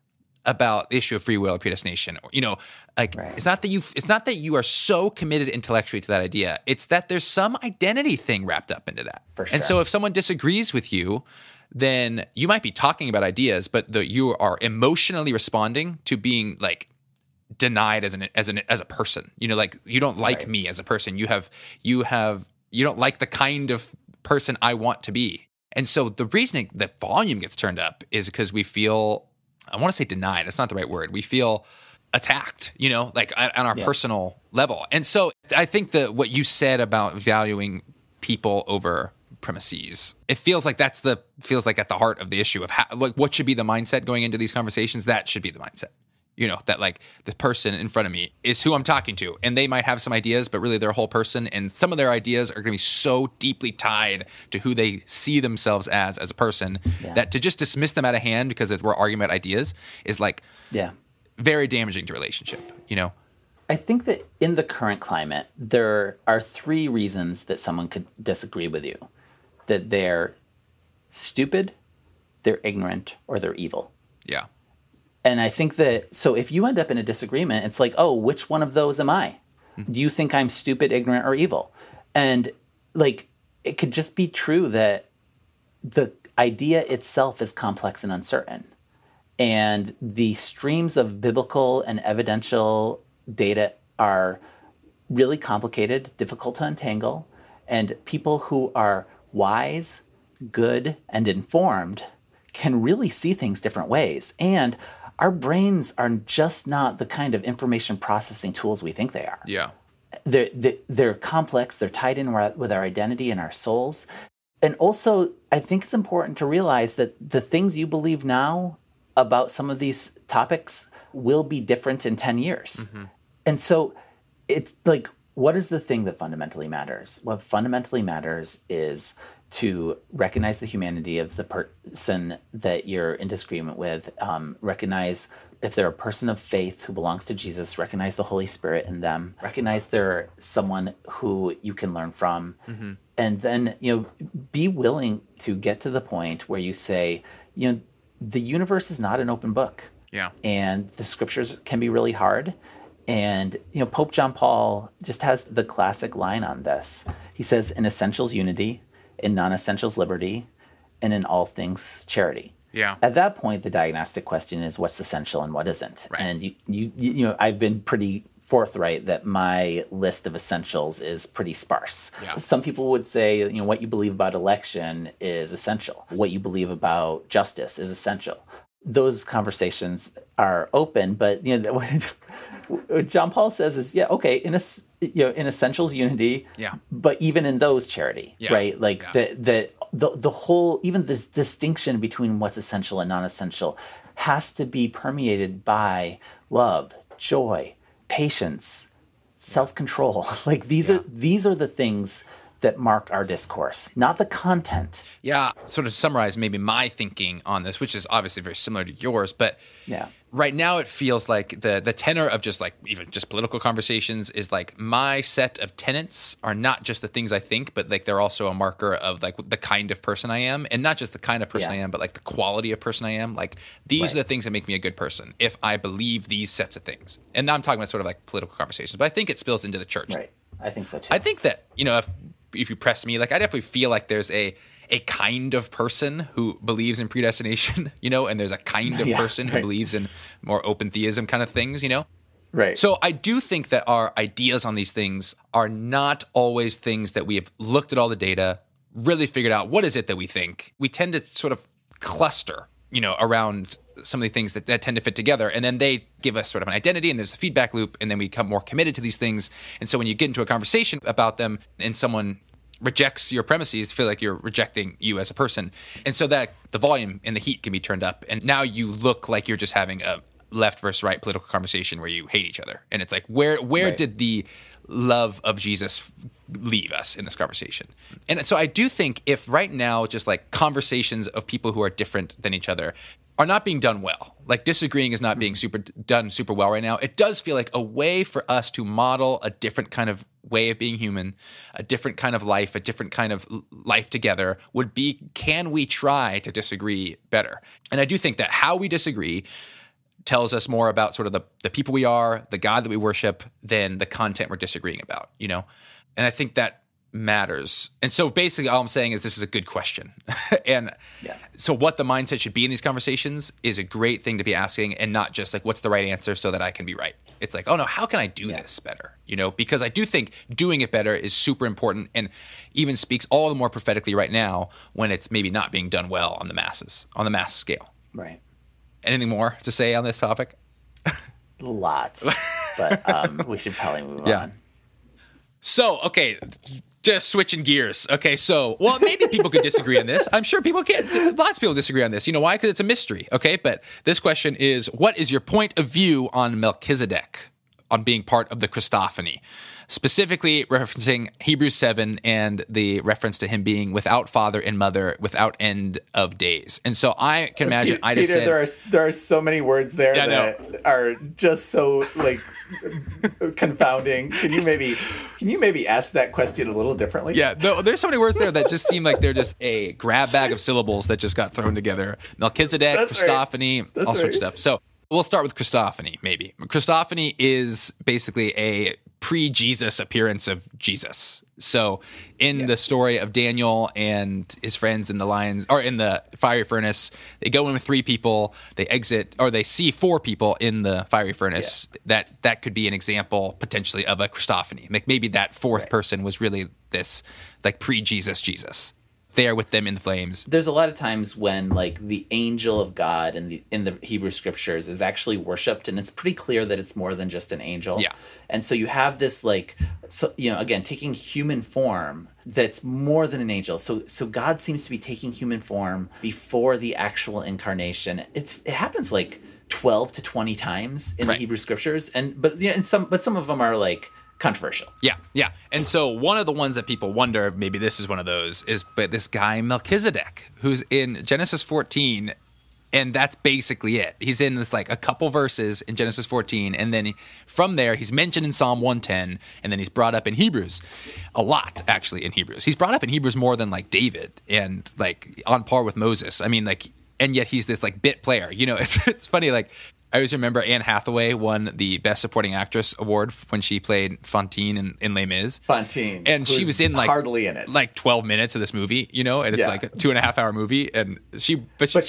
about the issue of free will or predestination, or, right. It's not that you are so committed intellectually to that idea. It's that there's some identity thing wrapped up into that. For sure. And so if someone disagrees with you, then you might be talking about ideas, but you are emotionally responding to being, like, denied as a person. You don't like right. me as a person. You don't like the kind of person I want to be. And so the reason that volume gets turned up is because we feel, I want to say denied, that's not the right word. We feel attacked, on our personal level. And so I think that what you said about valuing people over premises, it feels like at the heart of the issue of what should be the mindset going into these conversations. That should be the mindset. That, like, the person in front of me is who I'm talking to, and they might have some ideas, but really they're a whole person, and some of their ideas are going to be so deeply tied to who they see themselves as a person that to just dismiss them out of hand because we're arguing about ideas is, like, very damaging to relationship, I think that in the current climate, there are 3 reasons that someone could disagree with you. That they're stupid, they're ignorant, or they're evil. Yeah. And I think that, so if you end up in a disagreement, it's like, oh, which one of those am I? Do you think I'm stupid, ignorant, or evil? And like, it could just be true that the idea itself is complex and uncertain. And the streams of biblical and evidential data are really complicated, difficult to untangle. And people who are wise, good, and informed can really see things different ways. And our brains are just not the kind of information processing tools we think they are. Yeah. They're complex. They're tied in with our identity and our souls. And also, I think it's important to realize that the things you believe now about some of these topics will be different in 10 years. Mm-hmm. And so it's like, what is the thing that fundamentally matters? What fundamentally matters is to recognize the humanity of the person that you're in disagreement with, recognize if they're a person of faith who belongs to Jesus, recognize the Holy Spirit in them, recognize they're someone who you can learn from, mm-hmm. and then, be willing to get to the point where you say, the universe is not an open book. Yeah. And the scriptures can be really hard. And, Pope John Paul just has the classic line on this. He says, in essentials, unity, in non-essentials, liberty, and in all things, charity. Yeah. At that point, the diagnostic question is what's essential and what isn't. Right. And you I've been pretty forthright that my list of essentials is pretty sparse. Yeah. Some people would say, what you believe about election is essential. What you believe about justice is essential. Those conversations are open, but what John Paul says is, okay, in essentials, unity, but even in those, charity, right? Like the whole, even this distinction between what's essential and non-essential has to be permeated by love, joy, patience, self-control. Like these are the things that mark our discourse, not the content. Yeah, sort of summarize maybe my thinking on this, which is obviously very similar to yours, but right now it feels like the tenor of just like even just political conversations is like my set of tenets are not just the things I think, but like they're also a marker of like the kind of person I am, and not just the kind of person I am, but like the quality of person I am. Like these are the things that make me a good person if I believe these sets of things. And now I'm talking about sort of like political conversations, but I think it spills into the church. Right. I think so too. I think that, if you press me, like I definitely feel like there's a kind of person who believes in predestination, and there's a kind of person who believes in more open theism kind of things, Right. So I do think that our ideas on these things are not always things that we have looked at all the data, really figured out what is it that we think. We tend to sort of cluster, around some of the things that tend to fit together. And then they give us sort of an identity and there's a feedback loop. And then we become more committed to these things. And so when you get into a conversation about them and someone rejects your premises, feel like you're rejecting you as a person. And so that the volume and the heat can be turned up. And now you look like you're just having a left versus right political conversation where you hate each other. And it's like, where did the love of Jesus leave us in this conversation? And so I do think if right now just like conversations of people who are different than each other are not being done well, like disagreeing is not being done super well right now, it does feel like a way for us to model a different kind of way of being human, a different kind of life, a different kind of life together would be, can we try to disagree better? And I do think that how we disagree tells us more about sort of the people we are, the God that we worship, than the content we're disagreeing about, And I think that matters. And so basically all I'm saying is this is a good question. And so what the mindset should be in these conversations is a great thing to be asking, and not just like, what's the right answer so that I can be right? It's like, oh no, how can I do this better? Because I do think doing it better is super important and even speaks all the more prophetically right now when it's maybe not being done well on the mass scale. Right. Anything more to say on this topic? Lots, but we should probably move on. So, okay, just switching gears. Okay, so, well, maybe people could disagree on this. I'm sure people can. Lots of people disagree on this. You know why? Because it's a mystery, okay? But this question is, what is your point of view on Melchizedek, on being part of the Christophany? Specifically referencing Hebrews 7 and the reference to him being without father and mother, without end of days. And so I can imagine I just said... there are so many words there that are just so, like, confounding. Can you maybe ask that question a little differently? Yeah, there's so many words there that just seem like they're just a grab bag of syllables that just got thrown together. Melchizedek, Christophany, all sorts of stuff. So we'll start with Christophany, maybe. Christophany is basically a pre-Jesus appearance of Jesus. So in the story of Daniel and his friends in the fiery furnace, they go in with 3 people, they exit, or they see 4 people in the fiery furnace. That could be an example potentially of a Christophany. Like maybe that 4th person was really this like pre-Jesus Jesus there with them in the flames. There's a lot of times when like the angel of God in the Hebrew scriptures is actually worshipped, and it's pretty clear that it's more than just an angel. Yeah. And so you have this like, so, again, taking human form that's more than an angel. So God seems to be taking human form before the actual incarnation. It happens like 12 to 20 times in the Hebrew scriptures, but some of them are like controversial. Yeah. And so one of the ones that people wonder, maybe this is one of those, is but this guy Melchizedek, who's in Genesis 14, and that's basically it. He's in this like a couple verses in Genesis 14, and then from there he's mentioned in Psalm 110, and then he's brought up in Hebrews a lot, actually, in Hebrews. He's brought up in Hebrews more than like David and like on par with Moses. I mean, like, and yet he's this like bit player. It's funny, like I always remember Anne Hathaway won the Best Supporting Actress award when she played Fantine in Les Mis. Fantine. And she was in like hardly in it. Like 12 minutes of this movie, and it's like a 2.5-hour movie. And she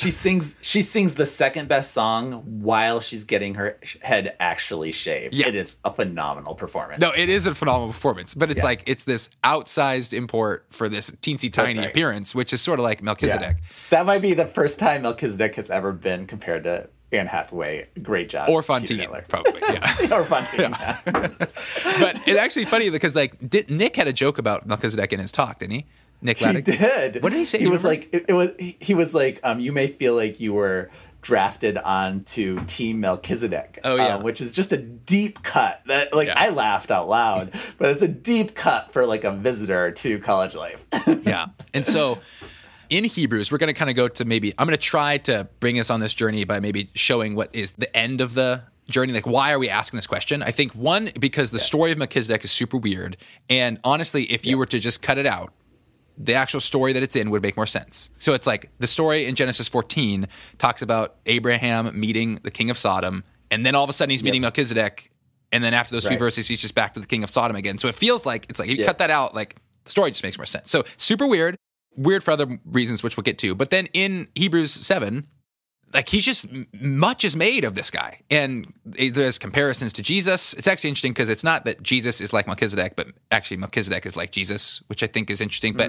sings the second best song while she's getting her head actually shaved. Yeah. It is a phenomenal performance. No, it is a phenomenal performance, but it's like, it's this outsized import for this teensy tiny appearance, which is sort of like Melchizedek. Yeah. That might be the first time Melchizedek has ever been compared to Anne Hathaway. Great job. Or Fantine, probably, yeah. Or Fantine, yeah. But it's actually funny because like Nick had a joke about Melchizedek in his talk, didn't he? Nick Laddick? He did. What did he say? He was like, he was like, you may feel like you were drafted onto Team Melchizedek. Oh, yeah. Which is just a deep cut. That I laughed out loud, but it's a deep cut for like a visitor to college life. Yeah. And so in Hebrews, we're going to kind of go to I'm going to try to bring us on this journey by maybe showing what is the end of the journey. Like, why are we asking this question? I think, one, because the story of Melchizedek is super weird. And honestly, if you were to just cut it out, the actual story that it's in would make more sense. So it's like the story in Genesis 14 talks about Abraham meeting the king of Sodom, and then all of a sudden he's meeting Melchizedek, and then after those few verses, he's just back to the king of Sodom again. So it feels like, it's like you cut that out, like the story just makes more sense. So super weird for other reasons, which we'll get to. But then in Hebrews 7, like much is made of this guy. And there's comparisons to Jesus. It's actually interesting because it's not that Jesus is like Melchizedek, but actually Melchizedek is like Jesus, which I think is interesting. But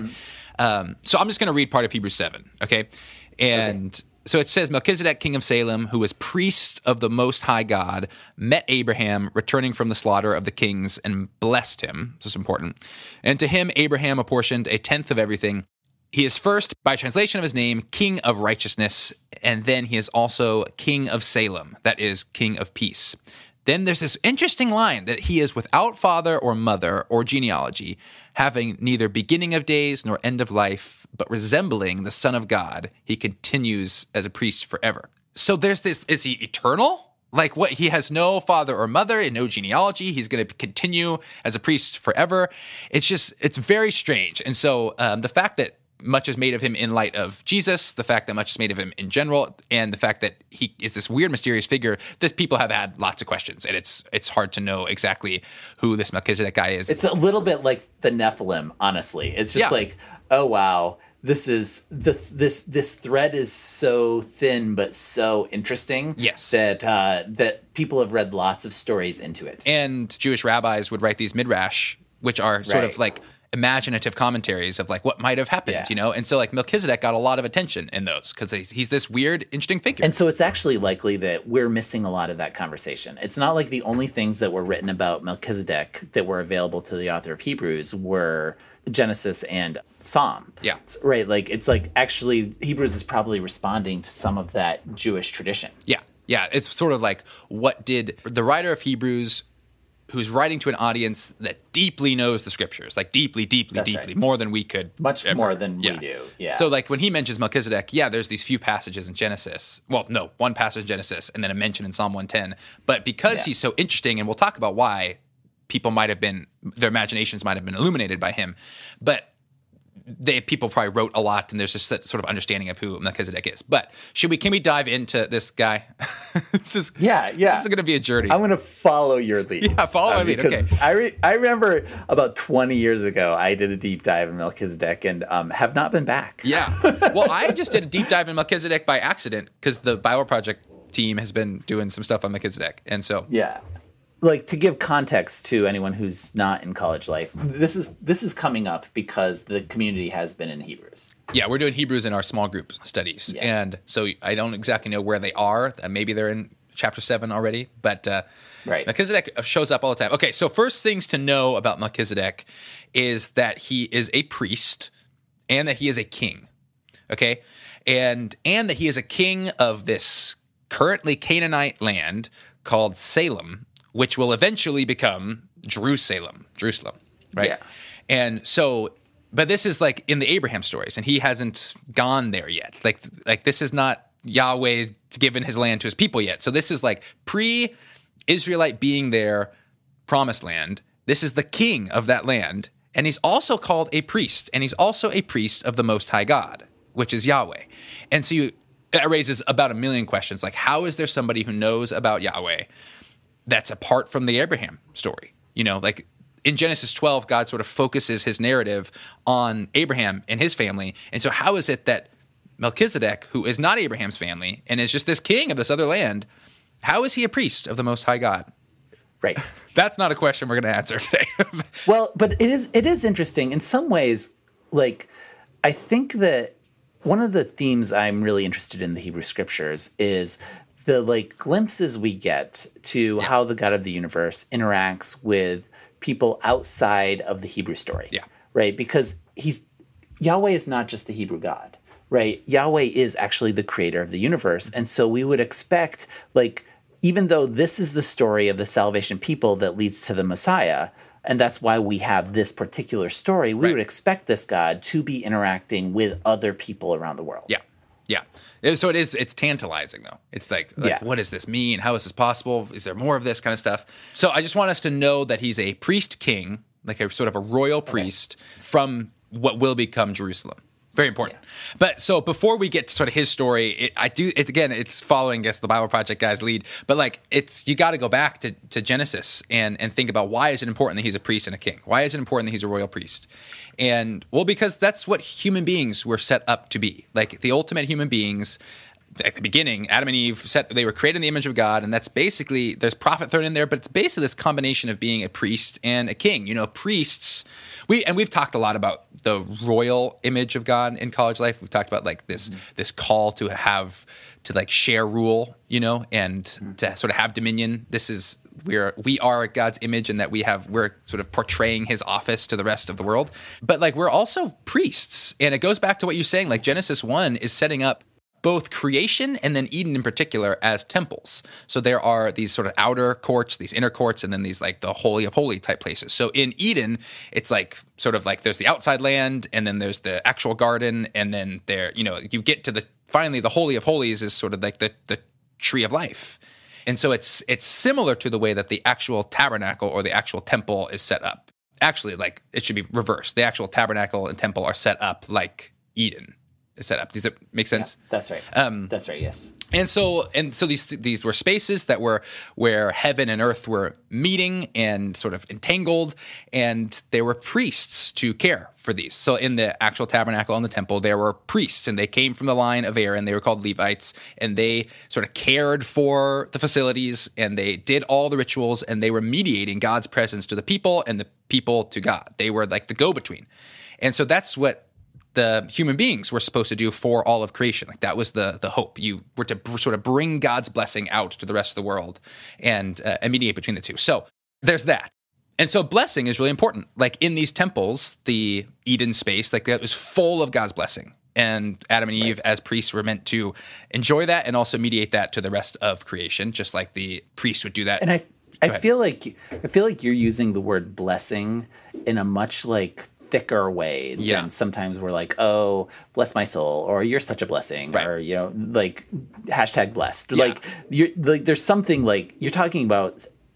so I'm just going to read part of Hebrews 7, okay? And so it says, Melchizedek, king of Salem, who was priest of the Most High God, met Abraham returning from the slaughter of the kings and blessed him. This is important. And to him, Abraham apportioned a tenth of everything. He is first, by translation of his name, King of Righteousness, and then he is also King of Salem, that is, King of Peace. Then there's this interesting line that he is without father or mother or genealogy, having neither beginning of days nor end of life, but resembling the Son of God. He continues as a priest forever. So there's this, is he eternal? Like what? He has no father or mother and no genealogy. He's going to continue as a priest forever. It's very strange. And so the fact that much is made of him in light of Jesus, the fact that much is made of him in general, and the fact that he is this weird, mysterious figure, that people have had lots of questions, and it's hard to know exactly who this Melchizedek guy is. It's a little bit like the Nephilim, honestly. It's just like, oh wow, this is this thread is so thin but so interesting. Yes, that people have read lots of stories into it, and Jewish rabbis would write these midrash, which are sort of like imaginative commentaries of like what might have happened, and so like Melchizedek got a lot of attention in those because he's this weird, interesting figure. And so it's actually likely that we're missing a lot of that conversation. It's not like the only things that were written about Melchizedek that were available to the author of Hebrews were Genesis and Psalm. Yeah. Right. Like it's like actually Hebrews is probably responding to some of that Jewish tradition. Yeah. Yeah. It's sort of like, what did the writer of Hebrews, who's writing to an audience that deeply knows the scriptures, like deeply, right. more than we could. Much ever. More than we do, yeah. So like when he mentions Melchizedek, there's these few passages in Genesis. Well, no, one passage in Genesis and then a mention in Psalm 110. But because he's so interesting, and we'll talk about why people might have been, their imaginations might have been illuminated by him. But people probably wrote a lot, and there's just that sort of understanding of who Melchizedek is. But can we dive into this guy? This is going to be a journey. I'm going to follow your lead. Yeah, follow my lead. Okay. I remember about 20 years ago, I did a deep dive in Melchizedek and have not been back. Yeah. Well, I just did a deep dive in Melchizedek by accident because the Bible Project team has been doing some stuff on Melchizedek, and so Like, to give context to anyone who's not in college life, this is coming up because the community has been in Hebrews. Yeah, we're doing Hebrews in our small group studies, and so I don't exactly know where they are. Maybe they're in chapter 7 already, but Melchizedek shows up all the time. Okay, so first things to know about Melchizedek is that he is a priest and that he is a king. Okay, and that he is a king of this currently Canaanite land called Salem, which will eventually become Jerusalem, right? Yeah. And so, but this is like in the Abraham stories, and he hasn't gone there yet. Like this is not Yahweh given his land to his people yet. So this is like pre-Israelite being there, promised land. This is the king of that land, and he's also called a priest, and he's also a priest of the Most High God, which is Yahweh. And so that raises about a million questions. Like, how is there somebody who knows about Yahweh that's apart from the Abraham story? You know, like in Genesis 12, God sort of focuses his narrative on Abraham and his family. And so how is it that Melchizedek, who is not Abraham's family and is just this king of this other land, how is he a priest of the Most High God? Right. That's not a question we're going to answer today. Well, but it is interesting in some ways. Like, I think that one of the themes I'm really interested in the Hebrew scriptures is the like glimpses we get to how the God of the universe interacts with people outside of the Hebrew story. Yeah. Right? Because Yahweh is not just the Hebrew God, right? Yahweh is actually the creator of the universe. And so we would expect, like, even though this is the story of the salvation people that leads to the Messiah, and that's why we have this particular story, we would expect this God to be interacting with other people around the world. Yeah. Yeah. So it's tantalizing, though. It's like what does this mean? How is this possible? Is there more of this kind of stuff? So I just want us to know that he's a priest king, like a sort of a royal priest from what will become Jerusalem. Very important. Yeah. But so before we get to sort of his story, it's following, I guess, the Bible Project guy's lead. But like you got to go back to Genesis and think about why is it important that he's a priest and a king? Why is it important that he's a royal priest? And well, because that's what human beings were set up to be. Like the ultimate human beings at the beginning, Adam and Eve they were created in the image of God, and that's basically, there's prophet thrown in there, but it's basically this combination of being a priest and a king. You know, priests. We've talked a lot about the royal image of God in college life. We've talked about like this call to like share rule, you know, and to sort of have dominion. We are God's image, and that we're sort of portraying his office to the rest of the world. But like we're also priests, and it goes back to what you're saying. Like Genesis 1 is setting up both creation and then Eden in particular as temples. So there are these sort of outer courts, these inner courts, and then these like the holy of holy type places. So in Eden, it's like sort of like there's the outside land, and then there's the actual garden, and then there, you know, you get to finally the holy of holies is sort of like the tree of life. And so it's similar to the way that the actual tabernacle or the actual temple is set up. Actually, like it should be reversed. The actual tabernacle and temple are set up like Eden is set up. Does it make sense? Yeah, that's right. That's right. Yes. And so these were spaces that were where heaven and earth were meeting and sort of entangled, and there were priests to care for these. So in the actual tabernacle and the temple, there were priests, and they came from the line of Aaron. They were called Levites, and they sort of cared for the facilities, and they did all the rituals, and they were mediating God's presence to the people and the people to God. They were like the go-between. And so that's what the human beings were supposed to do for all of creation. Like that was the hope. You were to sort of bring God's blessing out to the rest of the world and mediate between the two. So there's that. And so blessing is really important. Like in these temples, the Eden space, like that was full of God's blessing. And Adam and Eve as priests were meant to enjoy that and also mediate that to the rest of creation, just like the priest would do that. And I feel like you're using the word blessing in a much like thicker way than sometimes we're like, oh, bless my soul, or you're such a blessing, or like #blessed. Like there's something like you're talking about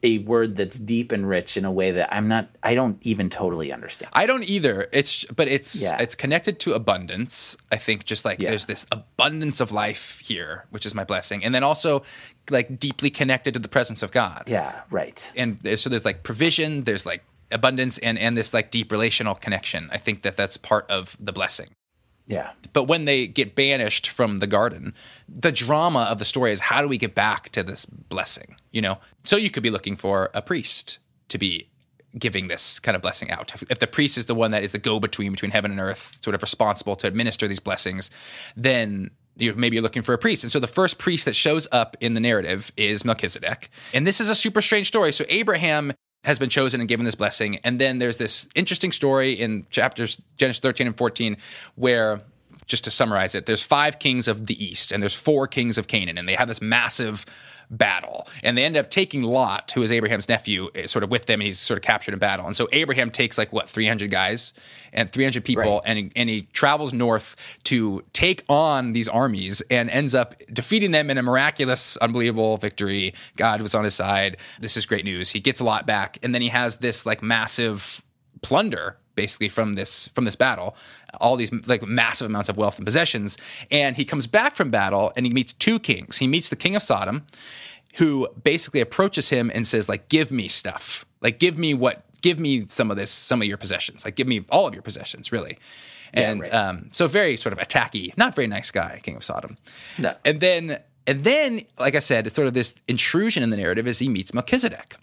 a word that's deep and rich in a way that I don't even totally understand. I don't either. It's connected to abundance. I think just like there's this abundance of life here, which is my blessing. And then also like deeply connected to the presence of God. Yeah, right. And so there's like provision, there's like abundance and this like deep relational connection. I think that's part of the blessing. Yeah. But when they get banished from the garden, the drama of the story is how do we get back to this blessing, you know? So you could be looking for a priest to be giving this kind of blessing out. If the priest is the one that is the go-between between heaven and earth, sort of responsible to administer these blessings, then maybe you're looking for a priest. And so the first priest that shows up in the narrative is Melchizedek. And this is a super strange story. So Abraham has been chosen and given this blessing. And then there's this interesting story in chapters Genesis 13 and 14 where, just to summarize it, there's 5 kings of the east and there's 4 kings of Canaan. And they have this massive battle. And they end up taking Lot, who is Abraham's nephew, sort of with them, and he's sort of captured in battle. And so Abraham takes 300 guys and 300 people, right. and he travels north to take on these armies and ends up defeating them in a miraculous, unbelievable victory. God was on his side. This is great news. He gets Lot back, and then he has this massive plunder basically from this battle, all these massive amounts of wealth and possessions. And he comes back from battle and he meets 2 kings. He meets the king of Sodom, who basically approaches him and says, give me stuff. Give me some of your possessions. Give me all of your possessions, really. And right. So very sort of attacky, not very nice guy, king of Sodom. No. And then, like I said, it's sort of this intrusion in the narrative as he meets Melchizedek.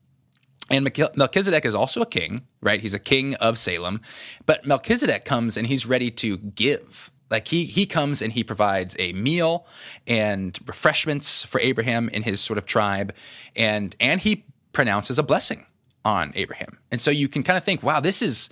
And Melchizedek is also a king, right? He's a king of Salem. But Melchizedek comes and he's ready to give. He comes and he provides a meal and refreshments for Abraham in his sort of tribe. And he pronounces a blessing on Abraham. And so you can kind of think, wow, he's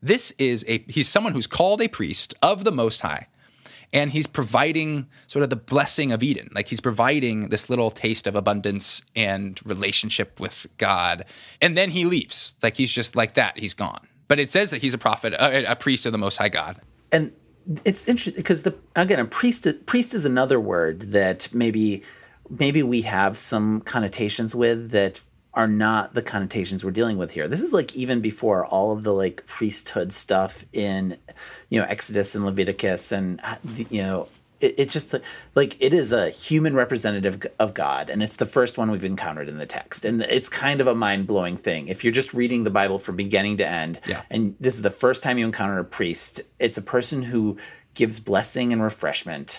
someone who's called a priest of the Most High. And he's providing sort of the blessing of Eden. He's providing this little taste of abundance and relationship with God. And then he leaves. He's just like that. He's gone. But it says that he's a prophet, a priest of the Most High God. And it's interesting because, a priest is another word that maybe we have some connotations with that are not the connotations we're dealing with here. This is even before all of the priesthood stuff in, Exodus and Leviticus, and it's just it is a human representative of God, and it's the first one we've encountered in the text, and it's kind of a mind-blowing thing if you're just reading the Bible from beginning to end. Yeah. And this is the first time you encounter a priest. It's a person who gives blessing and refreshment.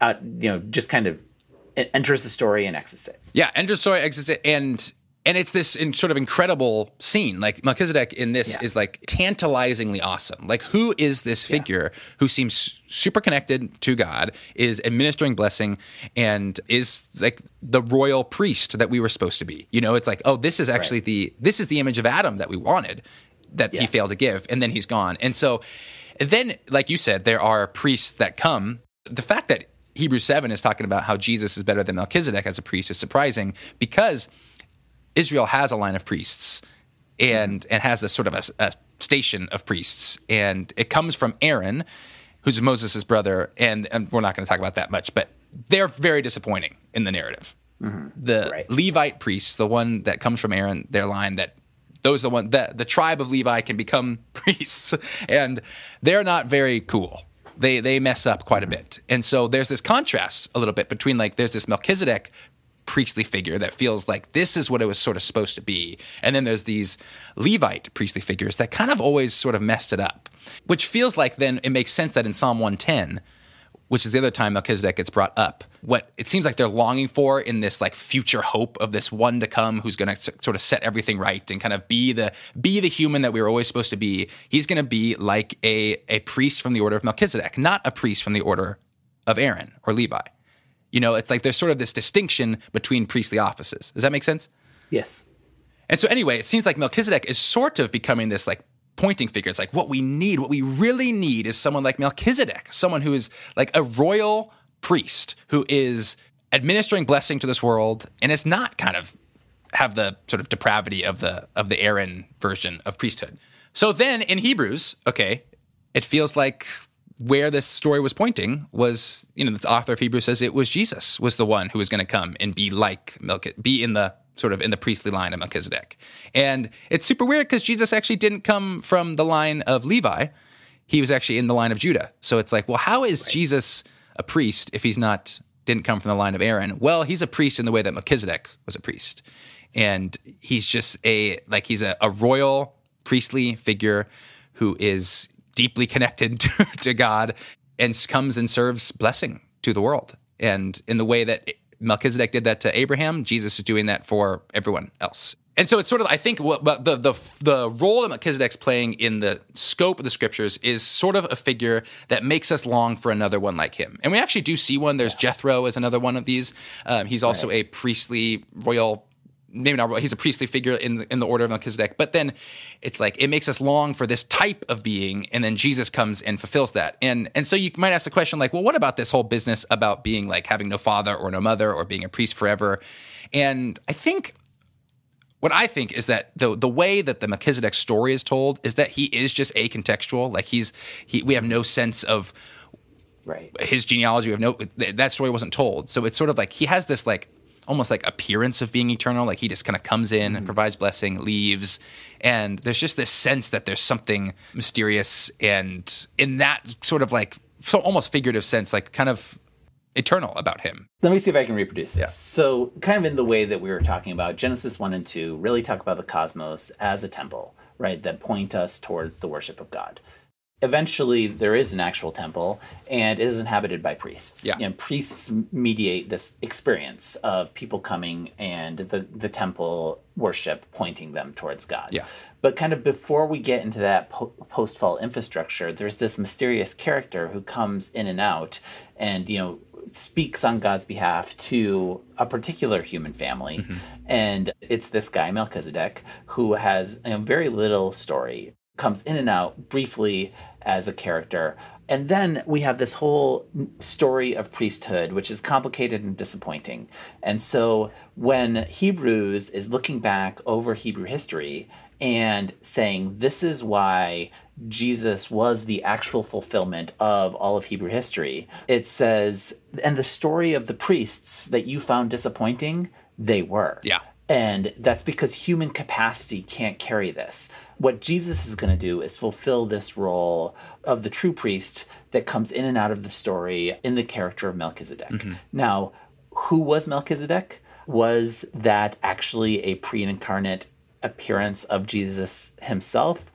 Just kind of enters the story and exits it. Yeah, enters the story, exits it, and it's this sort of incredible scene. Melchizedek in this is tantalizingly awesome. Who is this figure who seems super connected to God, is administering blessing, and is the royal priest that we were supposed to be? It's this is actually this is the image of Adam that we wanted, that he failed to give, and then he's gone. And so then, like you said, there are priests that come. The fact that Hebrews 7 is talking about how Jesus is better than Melchizedek as a priest is surprising, because Israel has a line of priests and has a sort of a station of priests. And it comes from Aaron, who's Moses' brother. And we're not going to talk about that much, but they're very disappointing in the narrative. Mm-hmm. The Levite priests, the one that comes from Aaron, their line, the tribe of Levi can become priests. And they're not very cool. They mess up quite a bit. And so there's this contrast a little bit between there's this Melchizedek priestly figure that feels like this is what it was sort of supposed to be. And then there's these Levite priestly figures that kind of always sort of messed it up, which feels like then it makes sense that in Psalm 110, which is the other time Melchizedek gets brought up, what it seems like they're longing for in this future hope of this one to come who's going to sort of set everything right and kind of be the human that we were always supposed to be. He's going to be like a priest from the order of Melchizedek, not a priest from the order of Aaron or Levi. It's there's sort of this distinction between priestly offices. Does that make sense? Yes. And so anyway, it seems like Melchizedek is sort of becoming this pointing figure. It's what we really need is someone like Melchizedek, someone who is a royal priest who is administering blessing to this world and is not kind of have the sort of depravity of the Aaron version of priesthood. So then in Hebrews, it feels like where this story was pointing was, the author of Hebrews says it was Jesus was the one who was going to come and be like be in the sort of in the priestly line of Melchizedek. And it's super weird because Jesus actually didn't come from the line of Levi. He was actually in the line of Judah. So it's like, well, how is Jesus a priest if didn't come from the line of Aaron? Well, he's a priest in the way that Melchizedek was a priest. And he's just he's a royal priestly figure who is deeply connected to God and comes and serves blessing to the world. And in the way that Melchizedek did that to Abraham, Jesus is doing that for everyone else. And so it's sort of, I think, the role that Melchizedek's playing in the scope of the scriptures is sort of a figure that makes us long for another one like him. And we actually do see one. There's Jethro as another one of these. He's also a priestly royal, maybe not royal, he's a priestly figure in the order of Melchizedek. But then it's like, it makes us long for this type of being, and then Jesus comes and fulfills that. And so you might ask the question like, well, what about this whole business about being like having no father or no mother or being a priest forever? And what I think is that the way that the Melchizedek story is told is that he is just acontextual. Like we have no sense of his genealogy. That story wasn't told. So it's sort of like he has this like almost like appearance of being eternal. Like he just kind of comes in and provides blessing, leaves. And there's just this sense that there's something mysterious and in that sort of like so almost figurative sense, like kind of eternal about him. Let me see if I can reproduce this. Yeah. So kind of in the way that we were talking about, Genesis 1 and 2 really talk about the cosmos as a temple, right, that point us towards the worship of God. Eventually, there is an actual temple, and it is inhabited by priests. Yeah. Priests mediate this experience of people coming and the temple worship pointing them towards God. Yeah. But kind of before we get into that post-fall infrastructure, there's this mysterious character who comes in and out and, speaks on God's behalf to a particular human family. Mm-hmm. And it's this guy, Melchizedek, who has very little story, comes in and out briefly as a character. And then we have this whole story of priesthood, which is complicated and disappointing. And so when Hebrews is looking back over Hebrew history and saying, this is why Jesus was the actual fulfillment of all of Hebrew history, it says, and the story of the priests that you found disappointing, they were. Yeah. And that's because human capacity can't carry this. What Jesus is going to do is fulfill this role of the true priest that comes in and out of the story in the character of Melchizedek. Mm-hmm. Now, who was Melchizedek? Was that actually a pre-incarnate appearance of Jesus himself,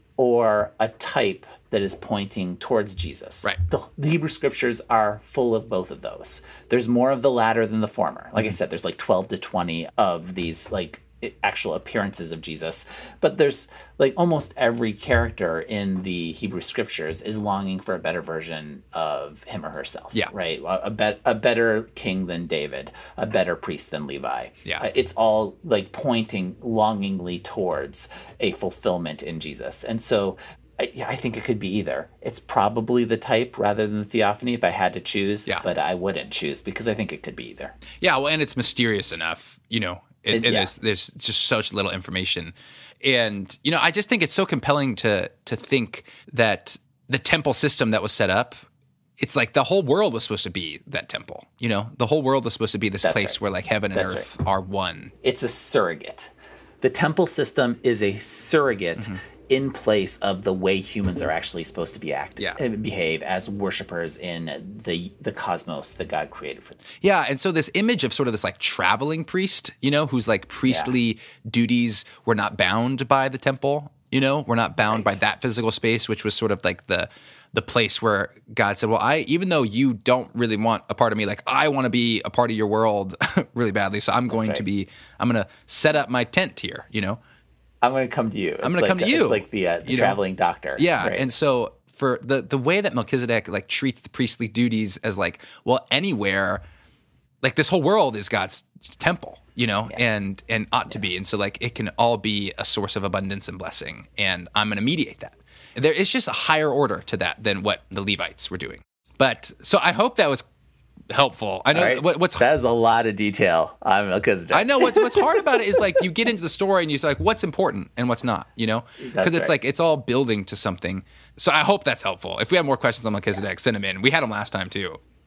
or a type that is pointing towards Jesus? Right. The Hebrew scriptures are full of both of those. There's more of the latter than the former. Like I said, there's like 12 to 20 of these like actual appearances of Jesus. But there's like almost every character in the Hebrew scriptures is longing for a better version of him or herself. Yeah. Right. A better king than David, a better priest than Levi. Yeah. It's all like pointing longingly towards a fulfillment in Jesus. And so I think it could be either. It's probably the type rather than the theophany if I had to choose, but I wouldn't choose because I think it could be either. Yeah, well, and it's mysterious enough, and there's just such little information. And, I just think it's so compelling to think that the temple system that was set up, it's like the whole world was supposed to be that temple. The whole world was supposed to be this place where like heaven and earth are one. It's a surrogate. The temple system is a surrogate in place of the way humans are actually supposed to behave as worshipers in the cosmos that God created for them. Yeah, and so this image of sort of this like traveling priest, whose like priestly duties were not bound by the temple, were not bound by that physical space, which was sort of like the place where God said, well, even though you don't really want a part of me, like I want to be a part of your world really badly, so I'm going to set up my tent here, I'm going to come to you. I'm going to come to you. It's like the traveling doctor. Yeah, right? And so for the way that Melchizedek like treats the priestly duties as like, well, anywhere, like this whole world is God's temple, and ought to be. And so like it can all be a source of abundance and blessing, and I'm going to mediate that. There is just a higher order to that than what the Levites were doing. But so I hope that was helpful. I know that is a lot of detail on Melchizedek. I know what's hard about it is like you get into the story and you're like, what's important and what's not, because it's like it's all building to something. So I hope that's helpful. If we have more questions on Melchizedek, send them in. We had them last time too.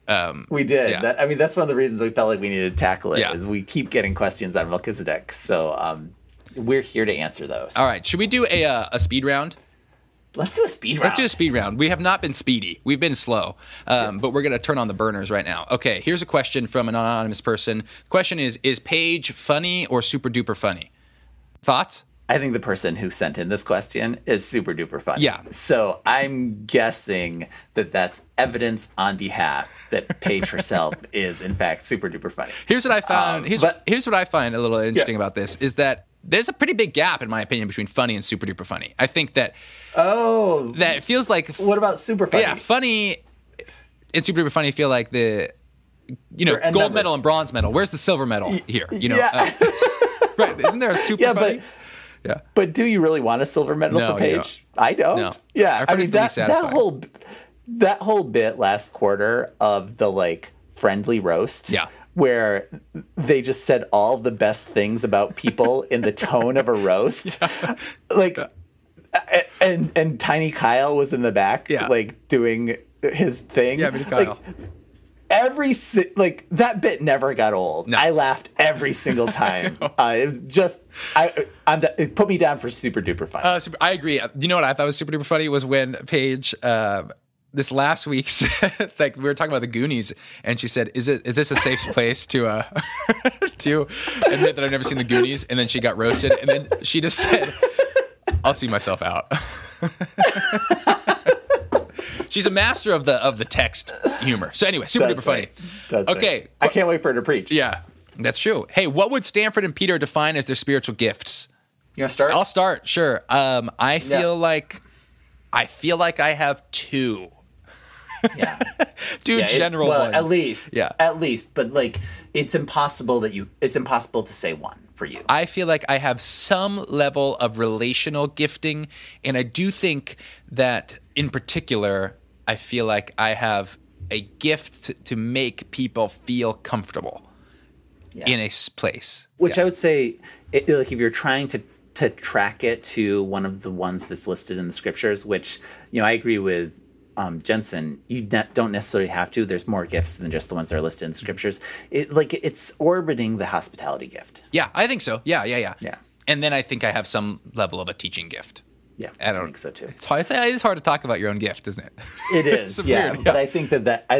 We did. Yeah. That's one of the reasons we felt like we needed to tackle it, Yeah. is we keep getting questions on Melchizedek. So we're here to answer those. All right. Should we do a speed round? Let's do a speed round. Let's do a speed round. We have not been speedy. We've been slow, but we're going to turn on the burners right now. Okay, here's a question from an anonymous person. Question is Paige funny or super duper funny? Thoughts? I think the person who sent in this question is super duper funny. Yeah. So I'm guessing that that's evidence on behalf that Paige herself is, in fact, super duper funny. Here's what I found. Here's what I find a little interesting about this is that there's a pretty big gap, in my opinion, between funny and super duper funny. I think that that it feels like. What about super funny? Yeah, funny and super duper funny feel like the gold medal and bronze medal. Where's the silver medal here? Yeah. Right? Isn't there a super funny? Yeah. But do you really want a silver medal for Paige? I don't. No. Yeah. That whole bit last quarter of the friendly roast. Yeah. Where they just said all the best things about people in the tone of a roast. And Tiny Kyle was in the back, doing his thing. Yeah, Mini Kyle. That bit never got old. No. I laughed every single time. It put me down for super duper funny. I agree. You know what I thought was super duper funny was when Paige, this last week, we were talking about the Goonies, and she said, "Is this a safe place to to admit that I've never seen the Goonies?" And then she got roasted, and then she just said, "I'll see myself out." She's a master of the text humor. So anyway, super duper funny. That's okay. Right. I can't wait for her to preach. Yeah, that's true. Hey, what would Stanford and Peter define as their spiritual gifts? You want to start? I'll start. Sure. I feel like I have two. Yeah. Two general ones. At least. Yeah. At least, but it's impossible to say one for you. I feel like I have some level of relational gifting, and I do think that in particular, I feel like I have a gift to make people feel comfortable in a place. Which I would say, if you're trying to track it to one of the ones that's listed in the scriptures, which, I agree with Jensen, you don't necessarily have to. There's more gifts than just the ones that are listed in the scriptures. It's orbiting the hospitality gift. Yeah, I think so. Yeah. And then I think I have some level of a teaching gift. Yeah, I think so too. It's hard to talk about your own gift, isn't it? It is. Weird, but I think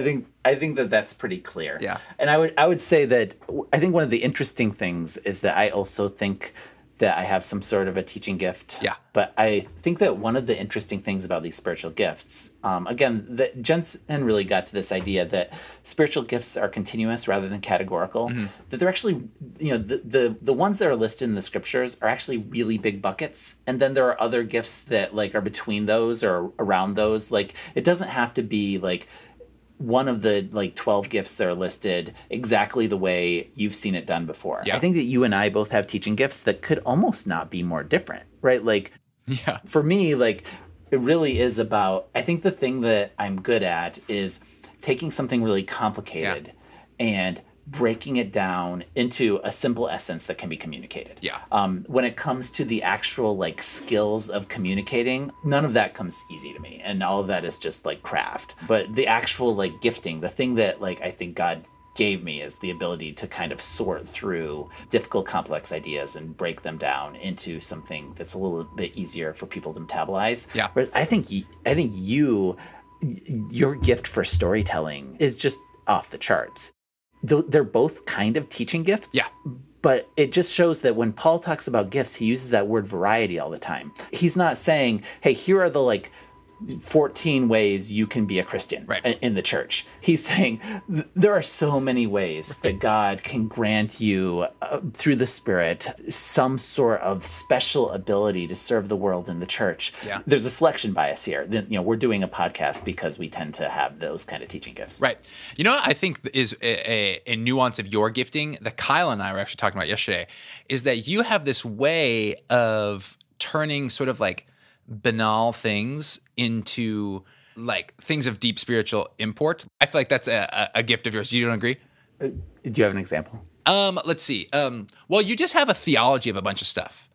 that's pretty clear. Yeah. And I would say that I think one of the interesting things is that I also think that I have some sort of a teaching gift. Yeah. But I think that one of the interesting things about these spiritual gifts, again, that Jensen really got to this idea that spiritual gifts are continuous rather than categorical. Mm-hmm. That they're actually, the ones that are listed in the scriptures are actually really big buckets. And then there are other gifts that are between those or around those. It doesn't have to be one of the 12 gifts that are listed exactly the way you've seen it done before. Yeah. I think that you and I both have teaching gifts that could almost not be more different, right? For me, it really is about, I think the thing that I'm good at is taking something really complicated and breaking it down into a simple essence that can be communicated. Yeah. When it comes to the actual skills of communicating, none of that comes easy to me, and all of that is just craft. But the actual gifting, the thing that I think God gave me is the ability to kind of sort through difficult, complex ideas and break them down into something that's a little bit easier for people to metabolize. Yeah. Whereas I think your gift for storytelling is just off the charts. They're both kind of teaching gifts. Yeah. But it just shows that when Paul talks about gifts, he uses that word variety all the time. He's not saying, hey, here are the 14 ways you can be a Christian in the church. He's saying there are so many ways that God can grant you through the Spirit some sort of special ability to serve the world in the church. Yeah. There's a selection bias here. We're doing a podcast because we tend to have those kind of teaching gifts. Right. You know what I think is a nuance of your gifting that Kyle and I were actually talking about yesterday is that you have this way of turning sort of banal things into things of deep spiritual import. I feel like that's a gift of yours. You don't agree? Do you have an example? Let's see. Well, you just have a theology of a bunch of stuff.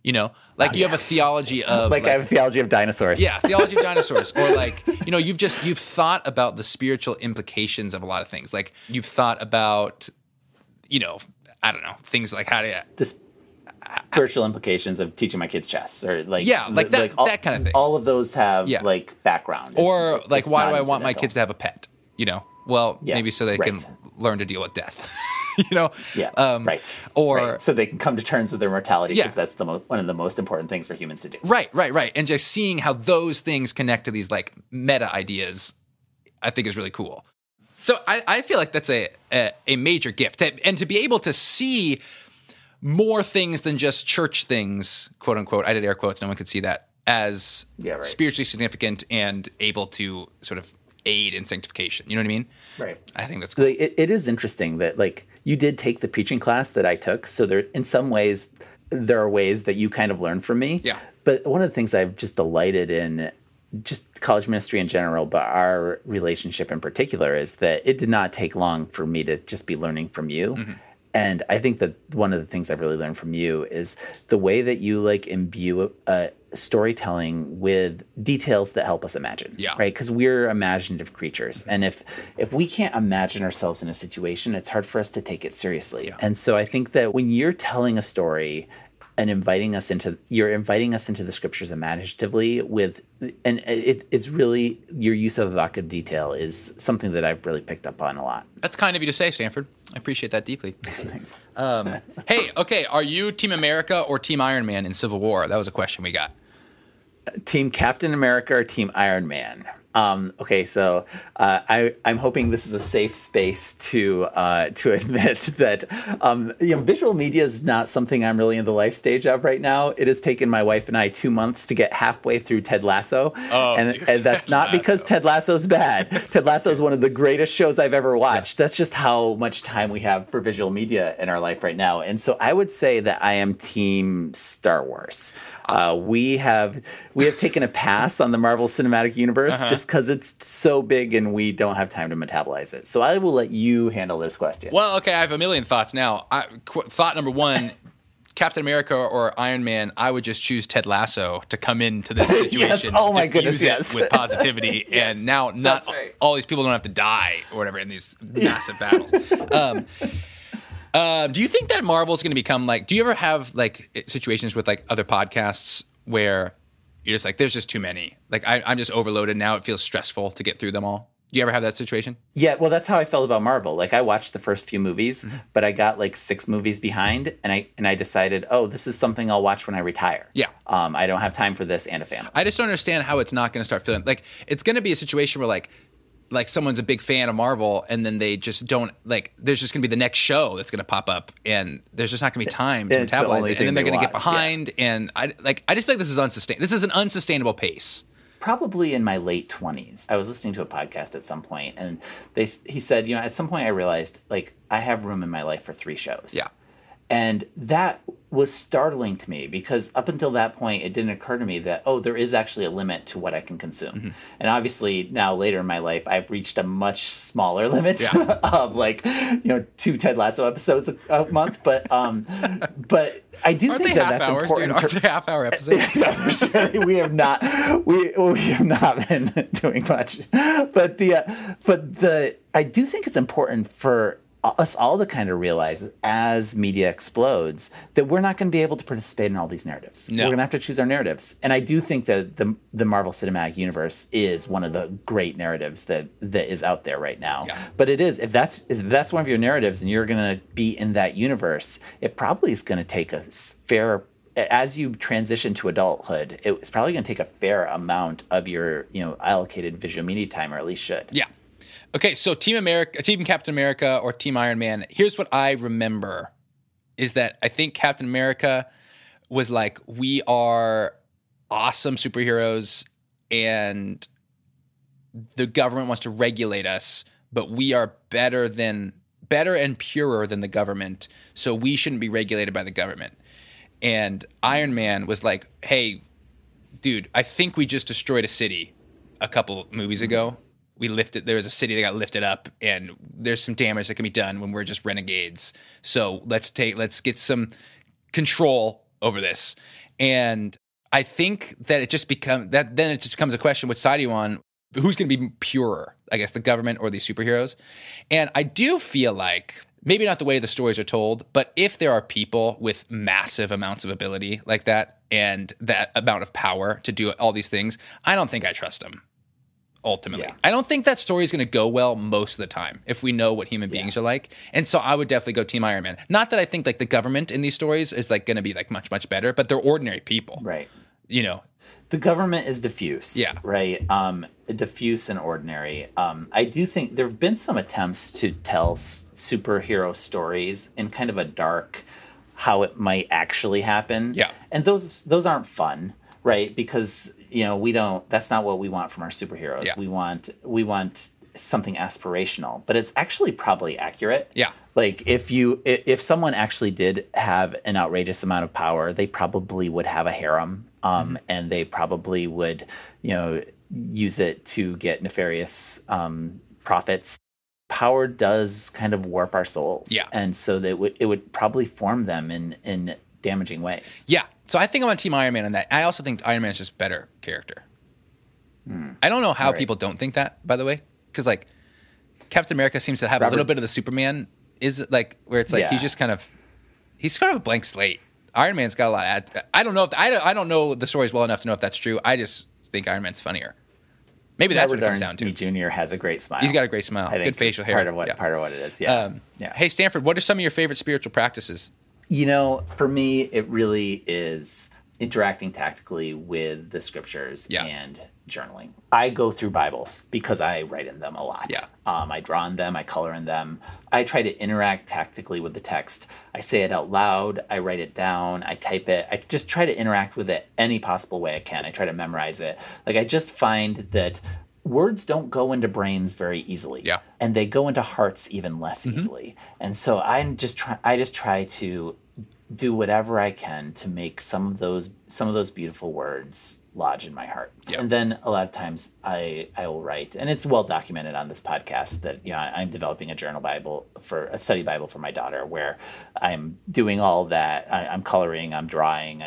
You know, like you have a theology of like I have a theology of dinosaurs. Yeah, theology of dinosaurs. Or like, you know, you've thought about the spiritual implications of a lot of things. Like you've thought about, you know, I don't know, things like how to the spiritual implications of teaching my kids chess, or like that kind of thing. All of those have like background. Or like, why do I want my kids to have a pet? You know, well, maybe so they can learn to deal with death. You know, right. Or so they can come to terms with their mortality, because that's one of the most important things for humans to do. Right. And just seeing how those things connect to these like meta ideas, I think is really cool. So I feel like that's a major gift, and to be able to see more things than just church things, quote unquote. I did air quotes; no one could see that, as spiritually significant and able to sort of aid in sanctification. You know what I mean? Right. I think that's cool. It is interesting that like you did take the preaching class that I took, so there in some ways there are ways that you kind of learned from me. Yeah. But one of the things I've just delighted in, just college ministry in general, but our relationship in particular, is that it did not take long for me to just be learning from you. Mm-hmm. And I think that one of the things I've really learned from you is the way that you like imbue storytelling with details that help us imagine. Yeah. Right? Because we're imaginative creatures. Mm-hmm. And if we can't imagine ourselves in a situation, it's hard for us to take it seriously. Yeah. And so I think that when you're telling a story and you're inviting us into the scriptures imaginatively it's really, your use of evocative detail is something that I've really picked up on a lot. That's kind of you to say, Stanford. I appreciate that deeply. Hey, okay, are you Team America or Team Iron Man in Civil War? That was a question we got. Team Captain America or Team Iron Man? Okay, so I'm hoping this is a safe space to admit that visual media is not something I'm really in the life stage of right now. It has taken my wife and I 2 months to get halfway through Ted Lasso, and that's not because Ted Lasso's bad. Ted Lasso is one of the greatest shows I've ever watched. Yeah. That's just how much time we have for visual media in our life right now, and so I would say that I am Team Star Wars. We have taken a pass on the Marvel Cinematic Universe just because it's so big and we don't have time to metabolize it. So I will let you handle this question. Well, okay, I have a million thoughts now. Thought number one, Captain America or Iron Man, I would just choose Ted Lasso to come into this situation. Yes. Oh my goodness, yes. With positivity. Yes. And now not all these people don't have to die or whatever in these massive battles. Do you think that Marvel's going to become like, do you ever have like situations with like other podcasts where you're just like, there's just too many. Like I'm just overloaded now. It feels stressful to get through them all. Do you ever have that situation? Yeah, well, that's how I felt about Marvel. Like I watched the first few movies, but I got like 6 movies behind, and I decided, oh, this is something I'll watch when I retire. Yeah. I don't have time for this and a family. I just don't understand how it's not going to start feeling like it's going to be a situation where like someone's a big fan of Marvel and then they just don't like, there's just going to be the next show that's going to pop up and there's just not going to be time to metabolize it. And then they're going to get behind. Yeah. And I just feel like this is unsustainable. This is an unsustainable pace. Probably in my late 20s. I was listening to a podcast at some point and he said, at some point I realized like I have room in my life for 3 shows. Yeah. And that was startling to me because up until that point, it didn't occur to me that, there is actually a limit to what I can consume. Mm-hmm. And obviously now later in my life, I've reached a much smaller limit of 2 Ted Lasso episodes a month. But I do think that's important. Aren't they half-hour episodes? We have not been doing much. But I do think it's important for us all to kind of realize as media explodes that we're not going to be able to participate in all these narratives. No. We're going to have to choose our narratives. And I do think that the Marvel Cinematic Universe is one of the great narratives that is out there right now. Yeah. But it is, if that's one of your narratives and you're going to be in that universe, it probably is going to take a fair, as you transition to adulthood, it's probably going to take a fair amount of your, allocated visual media time, or at least should. Yeah. Okay, so Team Captain America or Team Iron Man, here's what I remember is that I think Captain America was like, we are awesome superheroes and the government wants to regulate us, but we are better and purer than the government, so we shouldn't be regulated by the government. And Iron Man was like, hey, dude, I think we just destroyed a city a couple movies ago. There was a city that got lifted up and there's some damage that can be done when we're just renegades. So let's get some control over this. And I think that it just becomes a question, which side are you on? Who's going to be purer, I guess, the government or these superheroes? And I do feel like, maybe not the way the stories are told, but if there are people with massive amounts of ability like that and that amount of power to do all these things, I don't think I trust them, ultimately. Yeah. I don't think that story is going to go well most of the time if we know what human beings are like. And so I would definitely go Team Iron Man. Not that I think like the government in these stories is like going to be like much, much better, but they're ordinary people. Right. You know. The government is diffuse, right? Diffuse and ordinary. I do think there have been some attempts to tell superhero stories in kind of a dark, how it might actually happen. Yeah. And those aren't fun, right? Because, that's not what we want from our superheroes. Yeah. We want something aspirational, but it's actually probably accurate. Yeah. Like if someone actually did have an outrageous amount of power, they probably would have a harem. And they probably would, use it to get nefarious profits. Power does kind of warp our souls. Yeah. And so that it would probably form them in damaging ways. Yeah. So I think I'm on Team Iron Man on that. I also think Iron Man is just a better character. I don't know how people don't think that, by the way, because like Captain America seems to have a little bit of the Superman where it's like he's kind of a blank slate. Iron Man's got a lot. I don't know I don't know the stories well enough to know if that's true. I just think Iron Man's funnier. Maybe that's what it comes down to. Jr. has a great smile. He's got a great smile. Good facial hair. Part of what it is. Yeah. Hey, Stanford, what are some of your favorite spiritual practices? For me, it really is interacting tactically with the scriptures and journaling. I go through Bibles because I write in them a lot. Yeah. I draw in them, I color in them. I try to interact tactically with the text. I say it out loud, I write it down, I type it. I just try to interact with it any possible way I can. I try to memorize it. Like I just find that words don't go into brains very easily. Yeah. And they go into hearts even less easily. And so I just try to do whatever I can to make some of those beautiful words lodge in my heart. Yep. And then a lot of times I will write, and it's well documented on this podcast that I'm developing a study Bible for my daughter, where I'm doing all that. I'm coloring, I'm drawing,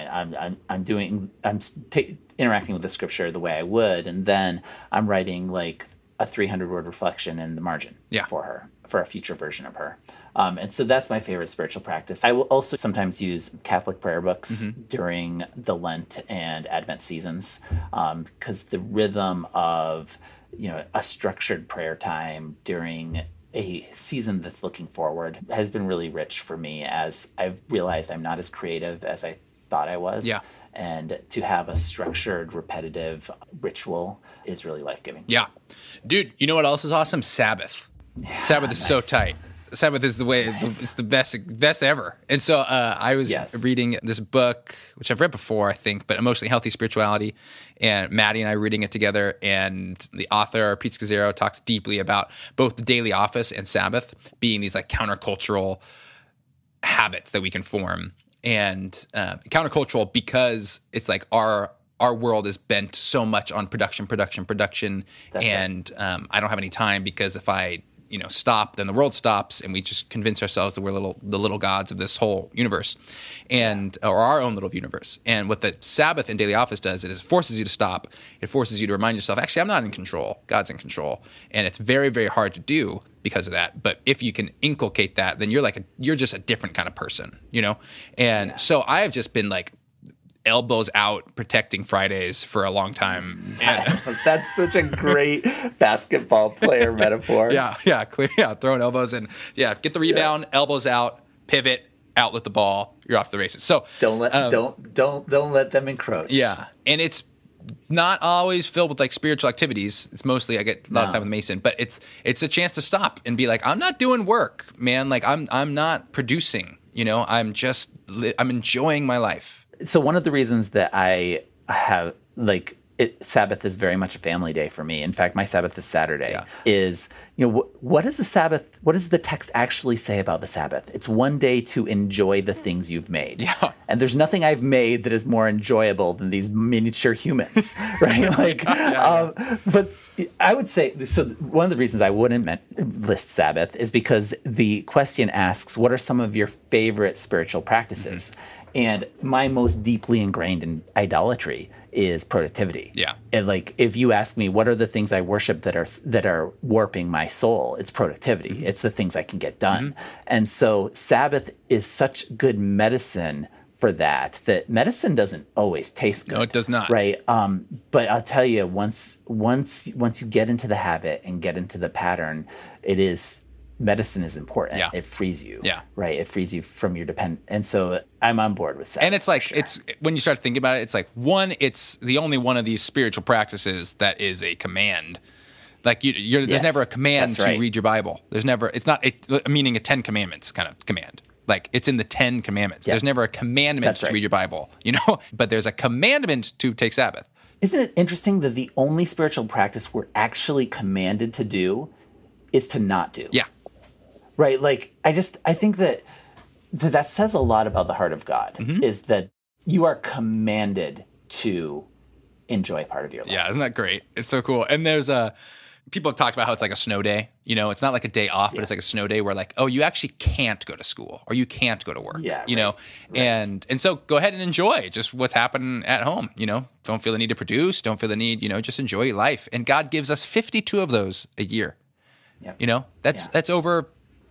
interacting with the scripture the way I would, and then I'm writing like a 300-word reflection in the margin for her, for a future version of her. And so that's my favorite spiritual practice. I will also sometimes use Catholic prayer books during the Lent and Advent seasons, because the rhythm of a structured prayer time during a season that's looking forward has been really rich for me, as I've realized I'm not as creative as I thought I was. Yeah. And to have a structured, repetitive ritual is really life-giving. Yeah. Dude, you know what else is awesome? Sabbath. Yeah, Sabbath is so tight. Sabbath is the way, it's the best ever. And so I was reading this book, which I've read before, I think, but Emotionally Healthy Spirituality. And Maddie and I are reading it together. And the author, Pete Scazzero, talks deeply about both the daily office and Sabbath being these like countercultural habits that we can form. And countercultural because it's like our world is bent so much on production. That's and right. I don't have any time, because if I stop, then the world stops, and we just convince ourselves that we're the little gods of this whole universe, or our own little universe. And what the Sabbath and daily office does is it forces you to stop. It forces you to remind yourself, actually, I'm not in control. God's in control. And it's very, very hard to do because of that. But if you can inculcate that, then you're just a different kind of person, And so I have just been like elbows out protecting Fridays for a long time. And that's such a great basketball player metaphor. Throwing elbows and get the rebound, elbows out, pivot, outlet the ball, you're off to the races. So don't let them encroach. Yeah. And it's not always filled with like spiritual activities. It's mostly, I get a lot of time with Mason, but it's a chance to stop and be like, I'm not doing work, man. Like I'm not producing, I'm enjoying my life. So one of the reasons that I have Sabbath is very much a family day for me. In fact, my Sabbath is Saturday. Is what is the Sabbath? What does the text actually say about the Sabbath? It's one day to enjoy the things you've made. Yeah. And there's nothing I've made that is more enjoyable than these miniature humans, right? But I would say, so one of the reasons I wouldn't list Sabbath is because the question asks, what are some of your favorite spiritual practices? And my most deeply ingrained in idolatry is productivity. Yeah. And like, if you ask me, what are the things I worship that are warping my soul? It's productivity. Mm-hmm. It's the things I can get done. Mm-hmm. And so Sabbath is such good medicine for that medicine doesn't always taste good. No, it does not. Right. But I'll tell you, once you get into the habit and get into the pattern, medicine is important. Yeah. It frees you. Yeah. Right. It frees you from your dependence. And so I'm on board with Sabbath. And it's like, it's when you start thinking about it, it's like it's the only one of these spiritual practices that is a command. Like there's never a command to read your Bible. It's not meaning a 10 Commandments kind of command. Like it's in the 10 Commandments. Yeah. There's never a commandment to read your Bible, but there's a commandment to take Sabbath. Isn't it interesting that the only spiritual practice we're actually commanded to do is to not do? Yeah. Right. Like I think that says a lot about the heart of God, mm-hmm. is that you are commanded to enjoy part of your life. Yeah. Isn't that great? It's so cool. And there's people have talked about how it's like a snow day. It's not like a day off, but it's like a snow day where like, oh, you actually can't go to school or you can't go to work. Yeah. Right. And so go ahead and enjoy just what's happening at home. Don't feel the need to produce. Don't feel the need. Just enjoy your life. And God gives us 52 of those a year. Yep. That's over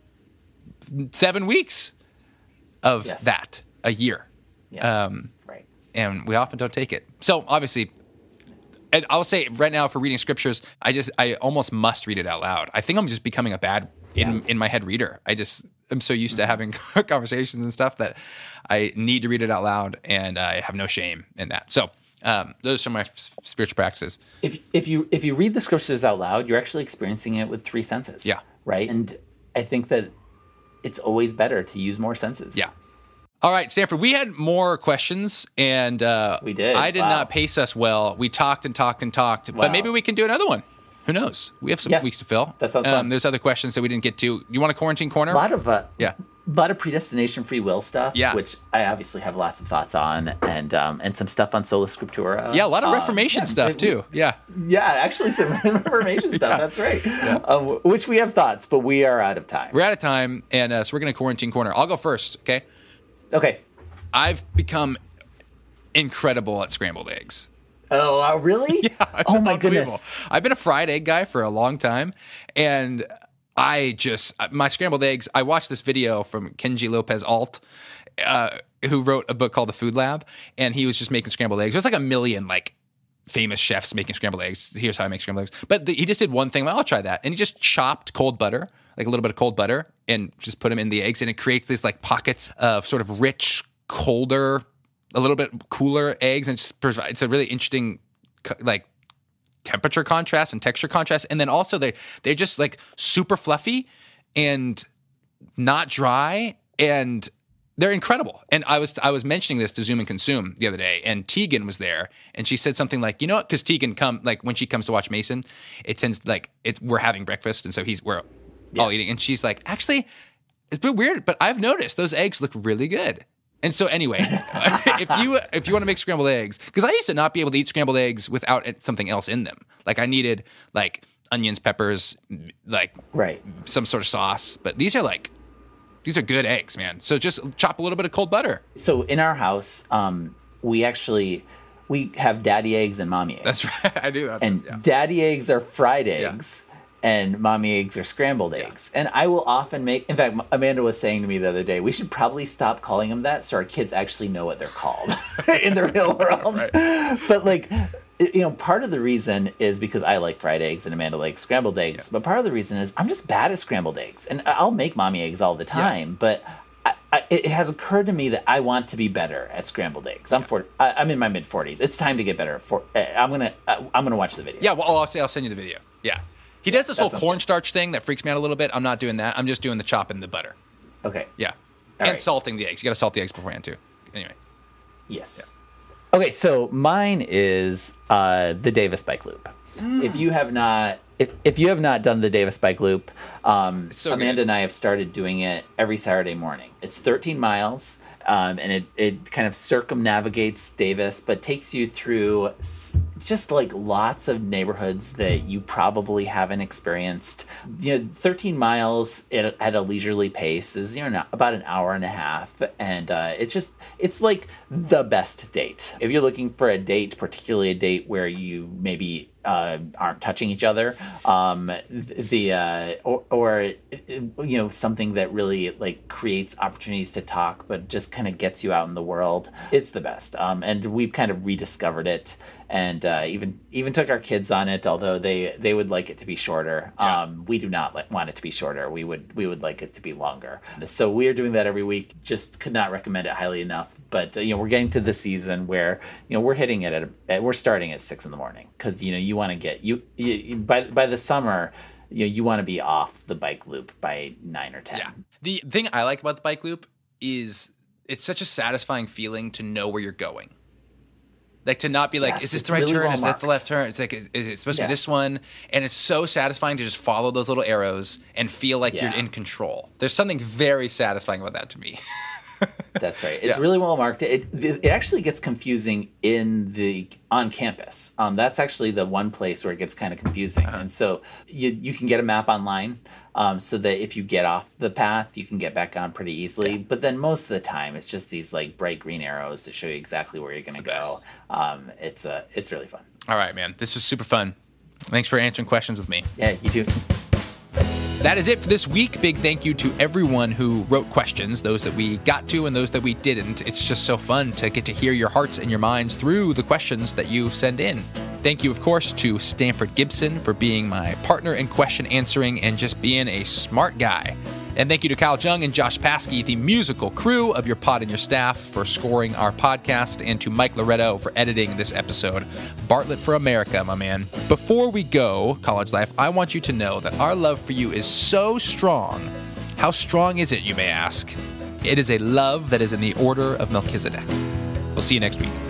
7 weeks of that a year. Yes. Right. And we often don't take it. So obviously, and I'll say right now for reading scriptures, I almost must read it out loud. I think I'm just becoming a bad in my head reader. I'm so used to having conversations and stuff that I need to read it out loud, and I have no shame in that. So those are my spiritual practices. If you read the scriptures out loud, you're actually experiencing it with 3 senses. Yeah. Right. And I think that it's always better to use more senses. Yeah. All right, Stanford, we had more questions, and we did. I did not pace us well. We talked and talked and talked, but maybe we can do another one. Who knows? We have some weeks to fill. That sounds fun. There's other questions that we didn't get to. You want a quarantine corner? A lot of predestination free will stuff, which I obviously have lots of thoughts on, and some stuff on Sola Scriptura. Yeah, a lot of Reformation stuff too. Yeah, actually some Reformation stuff. That's right. Yeah. Which we have thoughts, but we are out of time. We're out of time, and so we're going to quarantine corner. I'll go first. Okay. I've become incredible at scrambled eggs. Oh, really? Yeah. Oh my goodness. I've been a fried egg guy for a long time, and my scrambled eggs, I watched this video from Kenji Lopez Alt, who wrote a book called The Food Lab, and he was just making scrambled eggs. There's like a million famous chefs making scrambled eggs. Here's how I make scrambled eggs. But he just did one thing. Well, I'll try that. And he just chopped cold butter, like a little bit of cold butter, and just put them in the eggs, and it creates these pockets of sort of rich, colder, a little bit cooler eggs, and it's a really interesting temperature contrast and texture contrast. And then also they're just super fluffy and not dry, and they're incredible. And I was mentioning this to Zoom and Consume the other day, and Tegan was there, and she said something like, because Tegan when she comes to watch Mason, it tends we're having breakfast, and so we're all eating, and she's like, actually, it's a bit weird, but I've noticed those eggs look really good. And so anyway, if you want to make scrambled eggs, because I used to not be able to eat scrambled eggs without something else in them. I needed onions, peppers, some sort of sauce. But these are good eggs, man. So just chop a little bit of cold butter. So in our house, we have daddy eggs and mommy eggs. That's right. I do that. And daddy eggs are fried eggs. And mommy eggs are scrambled eggs. And I will often in fact, Amanda was saying to me the other day, we should probably stop calling them that so our kids actually know what they're called in the real world. Right. But part of the reason is because I like fried eggs and Amanda likes scrambled eggs. Yeah. But part of the reason is I'm just bad at scrambled eggs. And I'll make mommy eggs all the time. Yeah. But it has occurred to me that I want to be better at scrambled eggs. I'm in my mid-40s. It's time to get better. I'm gonna watch the video. Yeah, well, I'll send you the video. Yeah. He does this whole cornstarch thing that freaks me out a little bit. I'm not doing that. I'm just doing the chop and the butter. Okay. Yeah. And salting the eggs. You got to salt the eggs beforehand, too. Anyway. Yes. Yeah. Okay, so mine is the Davis Bike Loop. If you have not done the Davis Bike Loop, Amanda and I have started doing it every Saturday morning. It's 13 miles. and it kind of circumnavigates Davis, but takes you through just like lots of neighborhoods that you probably haven't experienced. 13 miles at a leisurely pace is about an hour and a half, and it's like the best date if you're looking for a date, particularly a date where you maybe aren't touching each other, or something that really like creates opportunities to talk, but just kind of gets you out in the world. It's the best, and we've kind of rediscovered it, and even took our kids on it, although they would like it to be shorter. We do not want it to be shorter. We would like it to be longer. So we are doing that every week. Just could not recommend it highly enough. But we're getting to the season where we're hitting it we're starting at 6 a.m. because you want to get by the summer. You want to be off the bike loop by 9 or 10. Yeah. The thing I like about the bike loop is it's such a satisfying feeling to know where you're going. Like to not be like, is this the right turn? Well, is that the left turn? It's like, is it supposed to be this one? And it's so satisfying to just follow those little arrows and feel like you're in control. There's something very satisfying about that to me. That's right. It's really well marked. It actually gets confusing on campus. That's actually the one place where it gets kind of confusing. And so you can get a map online, so that if you get off the path, you can get back on pretty easily. But then most of the time, it's just these like bright green arrows that show you exactly where you're going to go. It's really fun. All right, man. This was super fun. Thanks for answering questions with me. Yeah, you too. That is it for this week. Big thank you to everyone who wrote questions, those that we got to and those that we didn't. It's just so fun to get to hear your hearts and your minds through the questions that you send in. Thank you, of course, to Stanford Gibson for being my partner in question answering and just being a smart guy. And thank you to Kyle Jung and Josh Paskey, the musical crew of Your Pod and Your Staff, for scoring our podcast, and to Mike Loretto for editing this episode. Bartlett for America, my man. Before we go, College Life, I want you to know that our love for you is so strong. How strong is it, you may ask? It is a love that is in the order of Melchizedek. We'll see you next week.